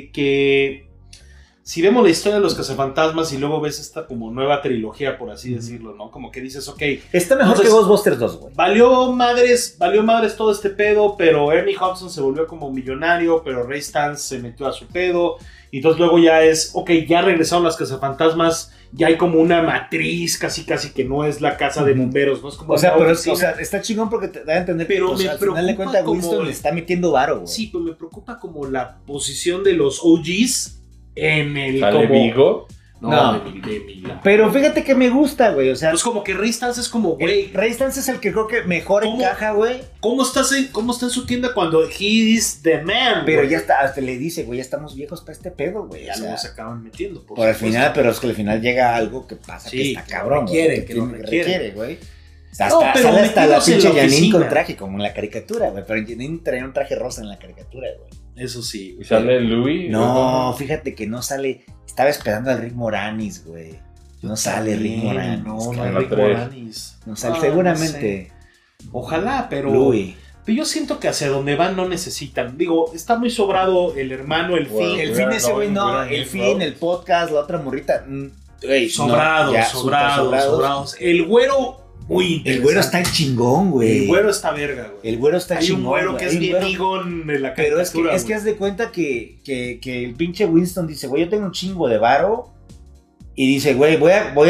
que si vemos la historia de los cazafantasmas y luego ves esta como nueva trilogía, por así decirlo, ¿no? Como que dices, ok, Está mejor Entonces- que Ghostbusters 2, güey. valió madres todo este pedo, pero Ernie Hudson se volvió como millonario, pero Ray Stantz se metió a su pedo. Y entonces luego ya es, ok, ya regresaron las cazafantasmas, ya hay como una matriz casi que no es la casa de bomberos, ¿no? Es como O sea, una pero oficina. está chingón porque te da a entender Pero o sea, me al final de preocupa cuentas Winston como- le está metiendo varo, güey. Sí, pero me preocupa como la posición de los OGs en el ¿Sale como... Vigo? No, No. de Mila. Pero fíjate que me gusta, güey. O sea, Pues como que Ray Stantz es como, güey, Ray Stantz es el que creo que mejor ¿Cómo? encaja, güey. ¿cómo está en su tienda cuando he is the man? Pero güey? ya está, hasta le dice, güey, ya estamos viejos para este pedo, güey. Ya O sea, luego se acaban metiendo. por el supuesto. final, pero es que al final llega algo que pasa Sí, que está que cabrón, lo requiere, güey, que lo requiere. güey. O sea, No, hasta, pero sale hasta la metidos en pinche la Janine oficina. con traje, como en la caricatura, güey. Pero Janine traía un traje rosa en la caricatura, güey. Eso sí. ¿Y sale Louis? No, fíjate que no sale. Estaba esperando al Rick Moranis, güey. No sale Rick Moranis. No, no cabrón. hay no Rick trae. Moranis. No sale, No, seguramente. no sé. Ojalá, pero... Louis. Pero yo siento que hacia donde van no necesitan. Digo, está muy sobrado el hermano, el Wow. fin. El fin ese, güey, no. Hubieran El ido. fin, el podcast, la otra morrita. Güey, Sobrados, no, ya, sobrados. El güero, muy interesante. El güero está chingón, güey. El güero está verga, güey. El güero está Hay chingón. un güero güey. que Hay es un bien güero- migón de la Pero es caricatura, que haz de cuenta que el pinche Winston dice, güey, yo tengo un chingo de varo. Y dice, güey,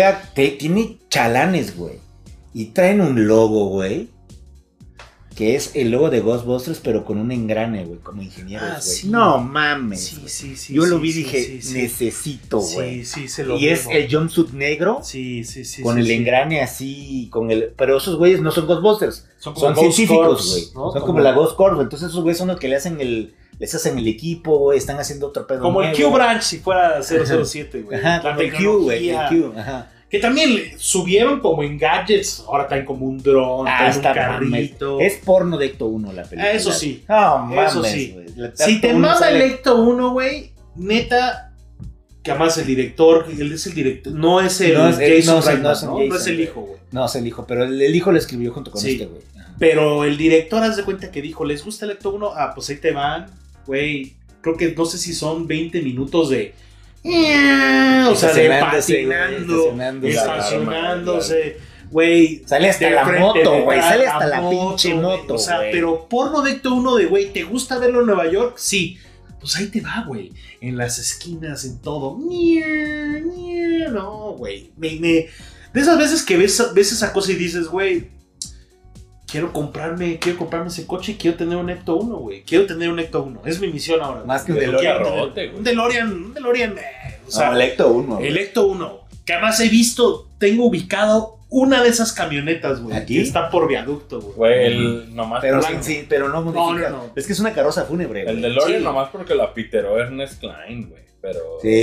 tiene chalanes, güey. Y traen un logo, güey. Que es el logo de Ghostbusters, pero con un engrane, güey, como ingenieros, güey. sí. No mames. Sí, güey. sí, sí. Yo sí, lo vi y sí, dije, sí, sí. necesito, güey. Sí, se lo Y es mismo. el jumpsuit negro Sí, sí, sí. con sí, el sí. engrane así, pero esos güeyes no son Ghostbusters. Son Son Ghost científicos, Corps, güey. ¿no? Son como la Ghost Corps. Entonces esos güeyes son los que les hacen el equipo, güey. Están haciendo otro pedo Como el nuevo. Q Branch si fuera 007, güey. Ajá, La como el Q, güey. El tecnología. Q, ajá. Que también subieron como en gadgets. Ahora traen como un dron, traen un Hasta carrito. mames. Es porno de Ecto 1 la película. Eso sí. No, mames, Eso sí. güey. Si te Ecto 1 mama sale- el Ecto 1, güey, neta, que además el director, él es el director, no es el No es- Jason no es- Reitman, no es el ¿no? Jason, No es el güey. hijo, güey. No, es el hijo, pero el hijo lo escribió junto con Sí. este, güey. Ajá. Pero el director, haz de cuenta que dijo, ¿les gusta el Ecto 1? Ah, pues ahí te van, güey. Creo que no sé si son 20 minutos de... O sea, de Estacionándose, güey, patinando, estacionándose. estacionándose, güey. Sale hasta de la frente, moto, de güey. atrás, Sale hasta la pinche güey. moto, O sea, güey. pero porno de Ecto 1 de, güey, ¿te gusta verlo en Nueva York? Sí. Pues ahí te va, güey. En las esquinas, en todo. No, güey. De esas veces que ves esa cosa y dices, güey, quiero comprarme ese coche y quiero tener un Ecto 1, güey. Quiero tener un Ecto 1. Es mi misión ahora. Más que un Quiero DeLorean. tener robote, güey. Un DeLorean. O sea, No, el Ecto 1. el Ecto 1. Que además he visto, tengo ubicado una de esas camionetas, güey. ¿Aquí? Que está por viaducto, güey. Güey, el nomás. Pero, porque- sí, pero no modifica. no. Es que es una carroza fúnebre, güey. El DeLorean Sí. nomás porque la piteró Ernest Klein, güey. Pero.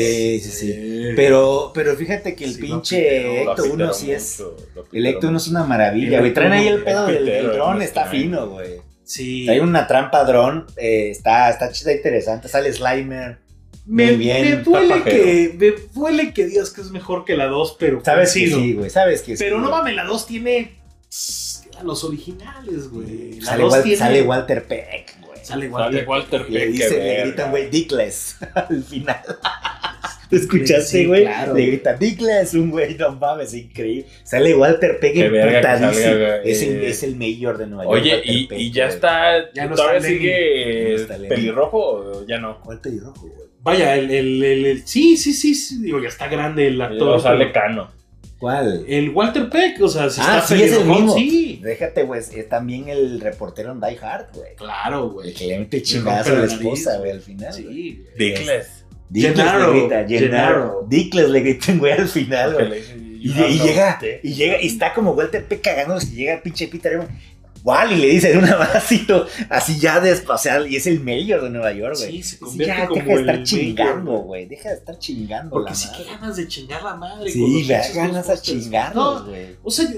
Sí. Pero fíjate que el Sí, pinche Lo Ecto piteró 1 sí es. mucho, lo piteró El Ecto 1 es mucho. una maravilla, El güey. Traen ahí el Ecto pedo es del pitero, dron, el está Klein. fino, güey. Sí. Hay una trampa dron, está chida, interesante. Sale Slimer. Me, Muy bien, me duele está me duele que digas que es mejor que la 2, pero Sabes que coincido. sí, güey. Sabes que sí. Pero no güey. mames, la 2 tiene a los originales, güey. La Sale, 2 tiene... sale Walter Peck, güey. Sale Sale Walter. Walter Le Peck. dice, qué le verga. gritan, güey, Dickless al final. ¿Te escuchaste, Sí, güey? claro, Le güey. grita Dickless, un güey, no mames, increíble. Sale Walter Peck Qué verga que emputadísimo. salga, güey. Es el mayor de Nueva York. Oye, Walter y Peck, ya güey. está. Ya no ¿Todavía está Lenny. sigue Ya no está Lenny. pelirrojo o ya no? ¿Cuál pelirrojo, güey? Vaya, sí, digo, ya está grande el actor. O sale pero- Cano. ¿Cuál? El Walter Peck, o sea, si está Sí, es el pelirrojón, mismo. sí. Déjate, güey, es también el reportero en Die Hard, güey. Claro, güey. El que le mete Le chingazo a rompe la la esposa, nariz, güey, al final. güey. Sí, güey. Dickless. Dickless Gennaro, le grita, Gennaro. Gennaro. Dickless le gritan, güey, al final, Porque güey. le dice, Y, "You y have llega, no- y llega, y está como Walter Peck cagándose, y llega el pinche Peter Everett, Wally le dice de una vasito, así ya o sea, y es el mayor de Nueva York, güey. Sí, se Así convierte ya, como deja de estar el chingando, mayor, güey, deja de estar chingando. Porque la sí madre. que ganas de chingar la madre. con Sí, los me da pinches ganas a Ghostbusters. chingarlos, No, güey. o sea,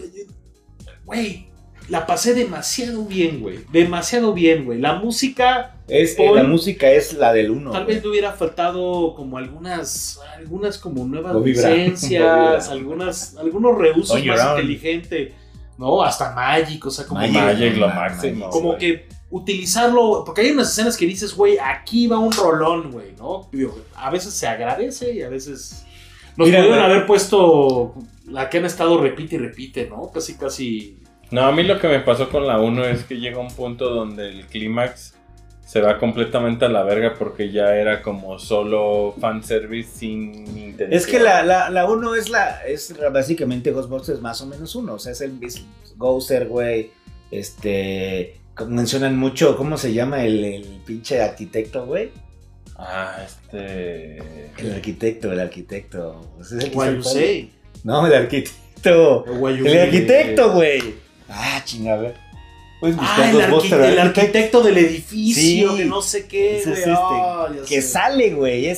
güey, la pasé demasiado bien, güey. Demasiado bien, güey. La música, La música es la del 1. tal vez le hubiera faltado como algunas como nuevas Bobby Brown. licencias, Bobby Brown. algunos reusos On Your más Own. inteligentes. No, hasta Magic, o sea, como Magic, lo no, máximo. como güey. que utilizarlo, porque hay unas escenas que dices, güey, aquí va un rolón, güey, ¿no? Digo, a veces se agradece y a veces nos Mira, pudieron güey. haber puesto la que han estado repite y repite, ¿no? Casi. No, a mí lo que me pasó con la 1 es que llega un punto donde el clímax se va completamente a la verga porque ya era como solo fanservice sin intención. Es que la 1 es básicamente Ghostbusters más o menos 1. O sea, es Ghoster, güey. Mencionan mucho, ¿cómo se llama el pinche arquitecto, güey? Ah, El arquitecto. Pues es el que hizo What el you pueblo. say. No, el arquitecto. What you El say. arquitecto, güey. Ah, a ver. Puedes buscar Ah, Ghostbusters, el arquitecto del edificio, Sí. que no sé qué, Ese güey. es Ah, ya que sé. sale, güey.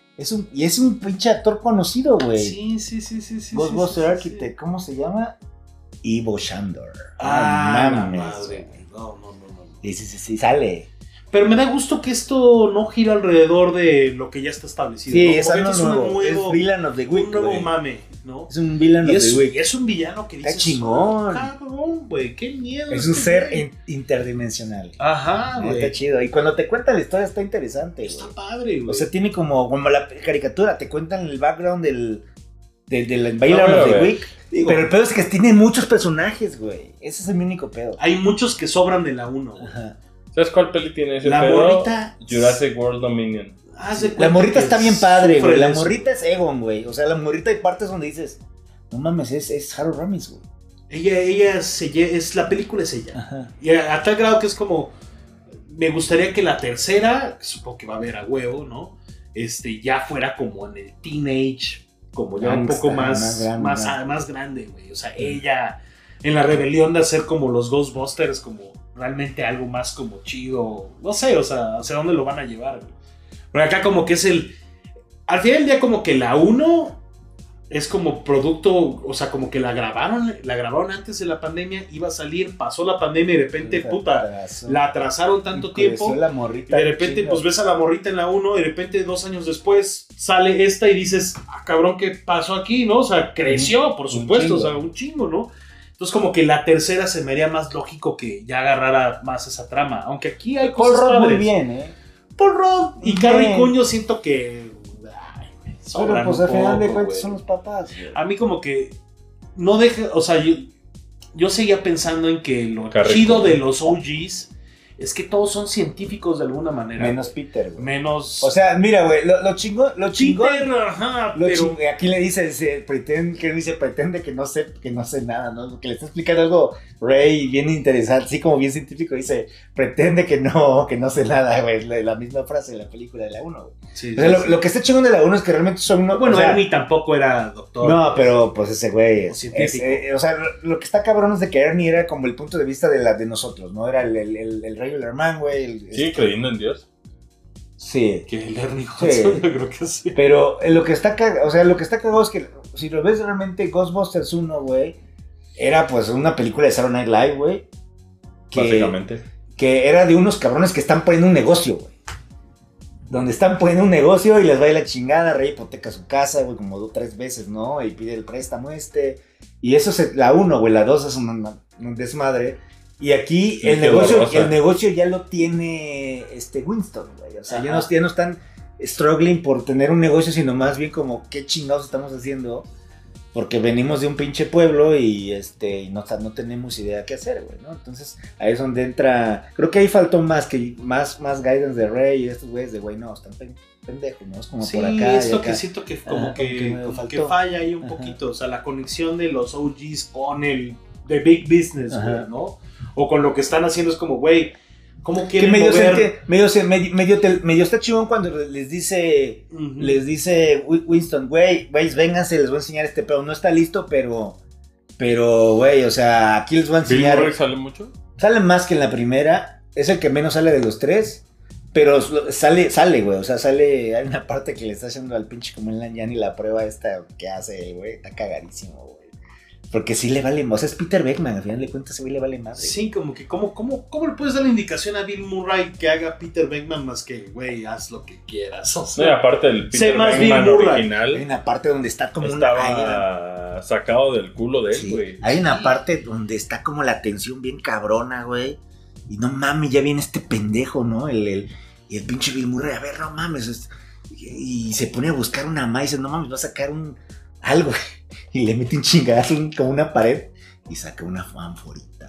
Es un pinche actor conocido, güey. Sí. Ghostbuster sí. Architect, ¿cómo se llama? Ivo Shandor. Ah, la mames, madre. güey. No. Sí, sale. Pero me da gusto que esto no gira alrededor de lo que ya está establecido. Sí, ¿no? es Como que algo esto nuevo. un Es Villain of the Week, un nuevo güey. mame, ¿no? Es un Villain Y of the es, Week. y es un villano que Está dices, chingón. "Oh, cabrón, güey, qué miedo. Es un este ser güey". interdimensional. Ajá, Está güey. chido. Y cuando te cuenta la historia está interesante, Está güey. padre, güey. O sea, tiene como la caricatura. Te cuentan el background del Villain voy a of the ver. Week. Digo, Pero el pedo es que tiene muchos personajes, güey. Ese es el único pedo. hay muchos que sobran de la 1. Ajá. ¿Sabes cuál peli tiene ese La pedo? morrita. Jurassic World Dominion. Haz de La cuenta morrita que está bien padre, sufre güey. La de eso. morrita es Egon, güey. O sea, la morrita hay partes donde dices, no mames, es Harold Ramis, güey. Ella la película es ella. Ajá. Y a tal grado que es como. Me gustaría que la tercera, que supongo que va a haber a huevo, ¿no? Ya fuera como en el teenage, como ya un poco más grande, güey. O sea, ella en la rebelión de hacer como los Ghostbusters, como realmente algo más como chido. No sé, o sea, hacia dónde lo van a llevar, güey. Pero acá como que es al final del día como que la 1 es como producto, o sea, como que la grabaron antes de la pandemia, iba a salir, pasó la pandemia y de repente, puta, la atrasaron tanto tiempo. La Y morrita. de repente, chinga. pues ves a la morrita en la 1 y de repente 2 años después sale esta y dices, ah, cabrón, ¿qué pasó aquí? ¿No? O sea, creció, por supuesto, chingo. o sea, un chingo, ¿no? Entonces como que la tercera se me haría más lógico que ya agarrara más esa trama, aunque aquí hay Paul cosas Rudd muy padres. bien, ¿eh? Paul Rudd y Bien. Carrie Coño siento que... Ay, güey, Pero sobran pues un al final de poco, cuentas güey. son los papás, güey. A mí como que no deja, o sea, yo seguía pensando en que lo Carrie chido Coño. de los OGs es que todos son científicos de alguna manera. Menos Peter, güey. Menos... O sea, mira, güey, lo chingón, Peter, ajá, pero... aquí le dice, pretende que no sé nada, ¿no? Que le está explicando algo Rey bien interesante, así como bien científico, dice, pretende que no sé nada, güey, la misma frase de la película de la 1, güey. Sí, O sea, lo que está chingón de la 1 es que realmente son uno, bueno, o sea, Ernie tampoco era doctor. no, pero pues ese güey O científico. o sea, lo que está cabrón es de que Ernie era como el punto de vista de nosotros, ¿no? Era el regular man, güey. ¿Sigue creyendo en Dios? Sí. Que el Ernie Sí. Hudson, yo creo que sí. Pero lo que está cagado es que si lo ves realmente Ghostbusters 1, güey, era pues una película de Saturday Night Live, güey. Básicamente. Que era de unos cabrones que están poniendo un negocio, güey. Donde están poniendo un negocio y les va a ir la chingada, Rey hipoteca su casa, güey, como 2 o 3 veces, ¿no? Y pide el préstamo Y eso es la 1, güey, la 2 es un desmadre. Y aquí Sí, el qué negocio, horrorosa. ya lo tiene ya no Ajá. están struggling por tener un negocio, sino más bien como qué chingados estamos haciendo, porque venimos de un pinche pueblo y no tenemos idea qué hacer, güey, ¿no? Entonces ahí es donde entra, creo que ahí faltó más guidance de Rey y estos güeyes de güey, no, están pendejos, ¿no? Es como Sí, por acá esto y acá. que siento que como Ajá, que, medio como que faltó. falla ahí un Ajá. poquito, o sea, la conexión de los OGs con el The Big Business, Ajá. güey, ¿no? O con lo que están haciendo es como, güey, ¿cómo Que quieren mover? medio está chingón cuando les dice Winston, güey, vénganse, les voy a enseñar este pedo, no está listo, pero, güey, o sea, aquí les voy a ¿Bill enseñar. Murray sale mucho? Sale más que en la primera, es el que menos sale de los 3, pero sale, güey, o sea, hay una parte que le está haciendo al pinche como en la Yanni la prueba esta que hace, güey, está cagadísimo, güey. Porque sí le vale, o sea, es Peter Beckman, al final de cuentas, sí le vale madre. Sí, como que, ¿cómo le puedes dar la indicación a Bill Murray que haga Peter Beckman más que, güey, haz lo que quieras? O No, y sea, aparte del Sé Peter más Beckman Bill Murray. Hay original una parte donde está como estaba sacado del culo de él, Sí, güey. hay una parte donde está como la tensión bien cabrona, güey. Y no mames, ya viene este pendejo, ¿no? Y el pinche Bill Murray, a ver, no mames. Y se pone a buscar una maíz, y dice, no mames, va a sacar algo. Y le mete un chingadazo como una pared y saca una fanforita.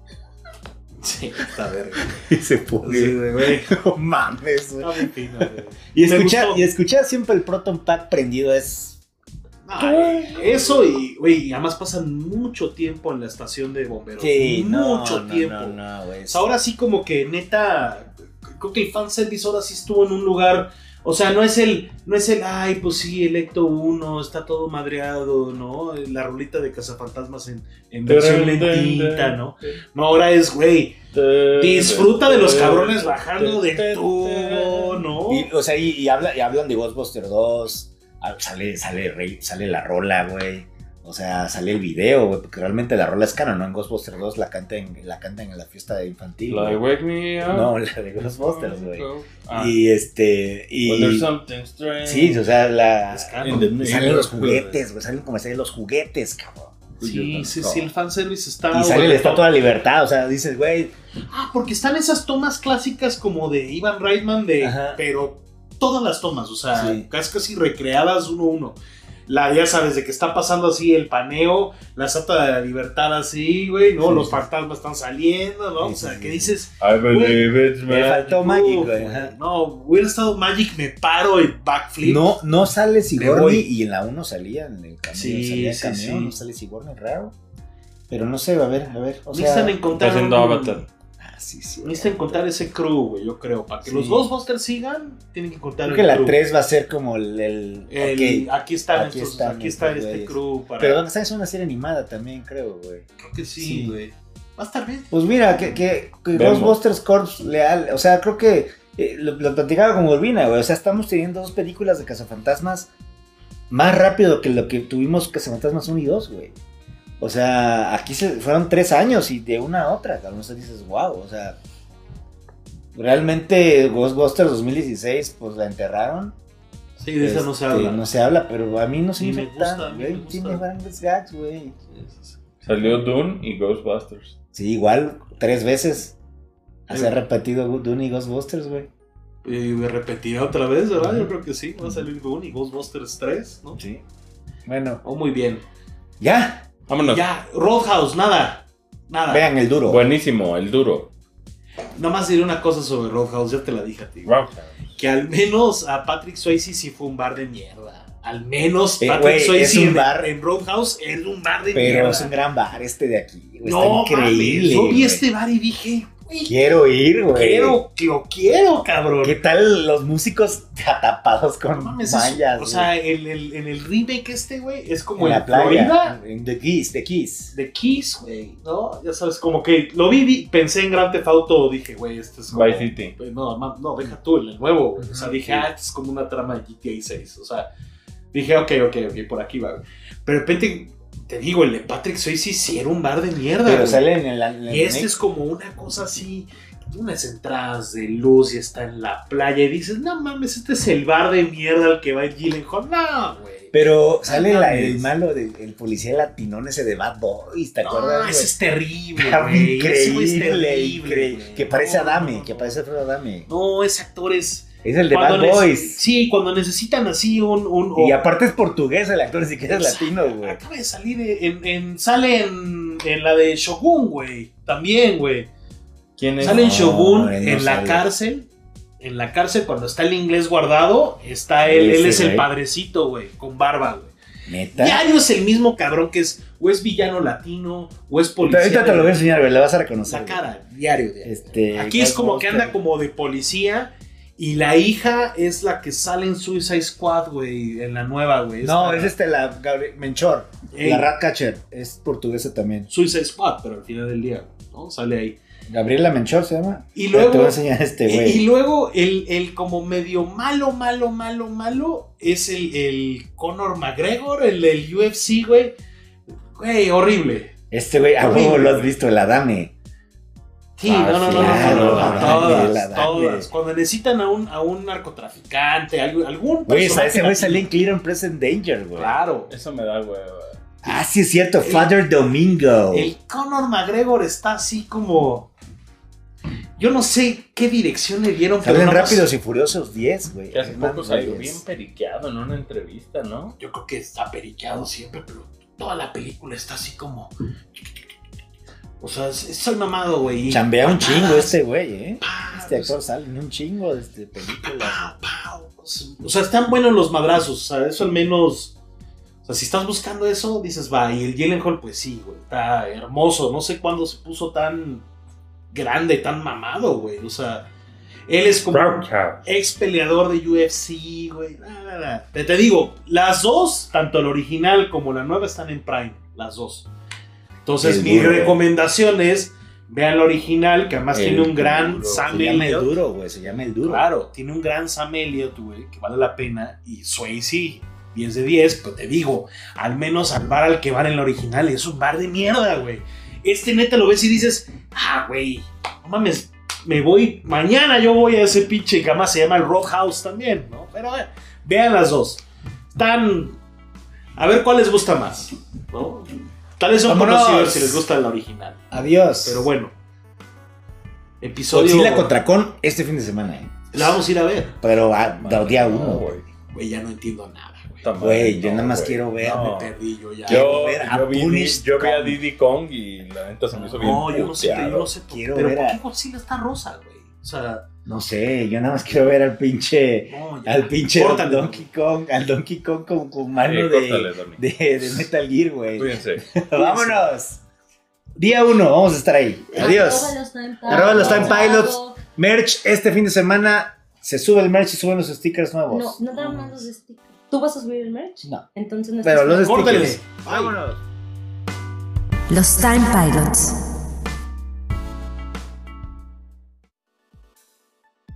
sí, está verga. Y se pone, Sí, güey. no mames, güey. Está muy fino, güey. Y escuchar siempre el Proton Pack prendido es... Ay, eso y, güey, y además pasan mucho tiempo en la estación de bomberos. Mucho tiempo. No, güey. O sea, ahora sí como que neta, creo que el fanservice ahora sí estuvo en un lugar, o sea, no es el, ay, pues sí, Electo 1, está todo madreado, ¿no? La rolita de Cazafantasmas en versión lentita, ¿no? No, ahora es, güey, disfruta de los cabrones bajando del tubo, ¿no? Y hablan de Ghostbusters 2, sale la rola, güey. O sea, sale el video, güey, porque realmente la rola es canon, ¿no? En Ghostbusters 2 la cantan en la fiesta infantil. La de güey. Wake Me Up. No, la de Ghostbusters, güey. Ah. Y Well, there's something strange. sí, o sea, Es canon. In the salen los neighborhood. juguetes, güey, salen comerciales de los juguetes, cabrón. Sí, el fanservice está... Y sale la Estatua de la Libertad, o sea, dices, güey, Ah, porque están esas tomas clásicas como de Ivan Reitman, Ajá. pero todas las tomas, o sea, Sí. casi recreadas uno a uno. Ya sabes, de que está pasando así el paneo, la Estatua de la Libertad así, güey, ¿no? Sí, Los sí. fantasmas están saliendo, ¿no? Sí, o sea, sí, que sí. dices... I believe it's me man. faltó Magic, "Uf, güey. güey, Ajá. no, hubiera estado Magic, me paro y backflip. No sale Me Sigourney voy. y en la 1 salía en el cameo, Sí, salía en sí, cameo, sí. no sale Sigourney, raro. Pero no sé, a ver, o sea... Necesitan encontrar... Está haciendo Avatar. Sí. Necesitan encontrar ese crew, güey, yo creo. Para que Sí. los Ghostbusters sigan, tienen que encontrar Creo que el la crew. 3 va a ser como el ok. Aquí están Aquí estos, están aquí está estos este güeyes. crew para... Pero esta es una serie animada también, creo, güey. Creo que sí, Sí. güey. Va a estar bien. Pues mira, que Vemos. Ghostbusters Corps leal, o sea, creo que lo platicaba con Urbina, güey, o sea, estamos teniendo 2 películas de Cazafantasmas más rápido que lo que tuvimos Cazafantasmas 1 y 2, güey. O sea, aquí fueron 3 años y de una a otra, a lo mejor dices, wow, o sea, realmente Ghostbusters 2016, pues la enterraron. Sí, de esa no se habla. No se habla, pero a mí no se Ni me me gusta, afecta, a mí güey, me gusta. tiene grandes gags, güey. Salió Dune y Ghostbusters. Sí, igual, 3 veces. Se ha Sí. repetido Dune y Ghostbusters, güey. Y me repetirá otra vez, ¿verdad? Ujú. Yo creo que sí. Va a salir Dune y Ghostbusters 3, ¿no? Sí. Bueno, Oh, muy bien. ya. Vámonos. Ya, Roadhouse, nada. Vean el duro. Buenísimo, el duro. Nada más diré una cosa sobre Roadhouse, ya te la dije a ti. Güey. Que al menos a Patrick Swayze sí fue un bar de mierda. Al menos Patrick güey, Swayze es un bar, en Roadhouse es un bar de pero mierda. es un gran bar este de aquí. Güey, No, está increíble. mames, yo vi güey. este bar y dije, güey, Quiero ir, güey. lo quiero, cabrón. ¿Qué tal los músicos tapados con No mames, mallas? o sea, en el remake güey, es como en en la playa, Florida. en The Keys. De Kiss, güey, ¿no? Ya sabes, como que lo vi, pensé en Grand Theft Auto, dije, güey, esto es como... Vice City. No, deja tú, el nuevo, güey. O sea, dije, esto es como una trama de GTA 6, o sea, dije, ok, por aquí va, güey. Pero de repente, te digo, el de Patrick Swayze sí era un bar de mierda, Pero güey. sale en el Y este es como una cosa así, unas entradas de luz y está en la playa y dices, no mames, este es el bar de mierda al que va Gyllenhaal. No, güey. Pero sale No el mames. malo, el policía latinón ese de Bad Boys, ¿te acuerdas? No, güey? ese es terrible, Está güey. Ese güey es increíble, terrible, güey. que parece No, Adame, no, que no. parece Alfredo Adame. No, ese actor es... Es el de cuando Bad Boys. Sí, cuando necesitan así un Y aparte es portugués el actor, ni siquiera es latino, güey. Acaba de salir sale en la de Shogun, güey. También, güey. ¿Quién es? Sale en No, Shogun, él no en la sale. cárcel. En la cárcel, cuando está el inglés guardado, está él. Él Ese, es el güey. padrecito, güey, con barba, güey. ¿Neta? Diario es el mismo cabrón que es, o es villano latino, o es Pero policía. ahorita te lo voy a enseñar, güey, le vas a reconocer. La cara, diario. Aquí es como que anda como de policía. Y la hija es la que sale en Suicide Squad, güey, en la nueva, güey. No, Esta- es Menchor, Ey. la Ratcatcher, es portuguesa también. Suicide Squad, pero al final del día, ¿no? Sale ahí. Gabriela Menchor se llama. Y Pero luego, te voy a enseñar este, y güey. luego el como medio malo es el Conor McGregor, el del UFC, güey. Güey, horrible. Este güey, a huevo lo has visto, el Adame. Sí, no, claro, todas. dale. Cuando necesitan a un narcotraficante, algún Güey, personaje ese güey así. salía en Clear and Present Danger, güey. Claro. Eso me da hueva. Ah, sí es cierto, Father Domingo. El Conor McGregor está así como... Yo no sé qué dirección le dieron. pero Salen nada más- Rápidos y Furiosos 10, güey. Que hace Herman poco salió Reyes. bien periqueado en una entrevista, ¿no? Yo creo que está periqueado siempre, pero toda la película está así como... O sea, soy mamado, güey. Chambea un chingo Patadas, este güey, ¿eh? pa, Este actor sale en un chingo de películas. pa. O sea, están buenos los madrazos. O sea, eso al menos... O sea, si estás buscando eso, dices, va. Y el Gyllenhaal, pues sí, güey. Está hermoso. No sé cuándo se puso tan grande, tan mamado, güey. O sea, él es como un ex peleador de UFC, güey. Te digo, las dos, tanto el original como la nueva, están en Prime. Las dos. Entonces, El mi duro. recomendación es, vean la original, que además El tiene un gran duro. Sam Se llama el Elliott. duro, güey, se llama el duro. Claro, tiene un gran Sam Elliott, güey, que vale la pena. Y Swayze, 10 de 10, pero te digo, al menos al bar al que van en la original es un bar de mierda, güey. Este neta lo ves y dices, güey, no mames, me voy, mañana yo voy a ese pinche que además se llama el Roadhouse también, ¿no? Pero vean las dos. Están, a ver cuál les gusta más, ¿no? Tal vez son ¡Vámonos! conocidos si les gusta la original. Adiós. Pero bueno. Episodio. Godzilla contra Kong este fin de semana, La vamos a ir a ver. Pero día No, 1, güey. Güey, ya no entiendo nada, güey. Puta madre, Güey, yo no, nada más güey. quiero ver. No. Me perdí yo ya. Yo, ver a yo vi Punished a Kong. Diddy Kong y la neta se me hizo bien. No, yo no sé, puteado. Quiero pero ver ¿por a- qué Godzilla está rosa, güey? O sea, No sé, yo nada más quiero ver al pinche. no, ya. Al pinche Córtale. Donkey Kong con mano Córtale, Donnie. de Metal Gear, güey. Cuídense. Vámonos. Día 1, vamos a estar ahí. Adiós. Arroba los Time Pilots. Merch este fin de semana. Se sube el merch y suben los stickers No, nuevos. no te mandan los stickers. ¿Tú vas a subir el merch? No. Entonces no Pero estás- los Córtale. stickers. Vámonos. Los Time Pilots.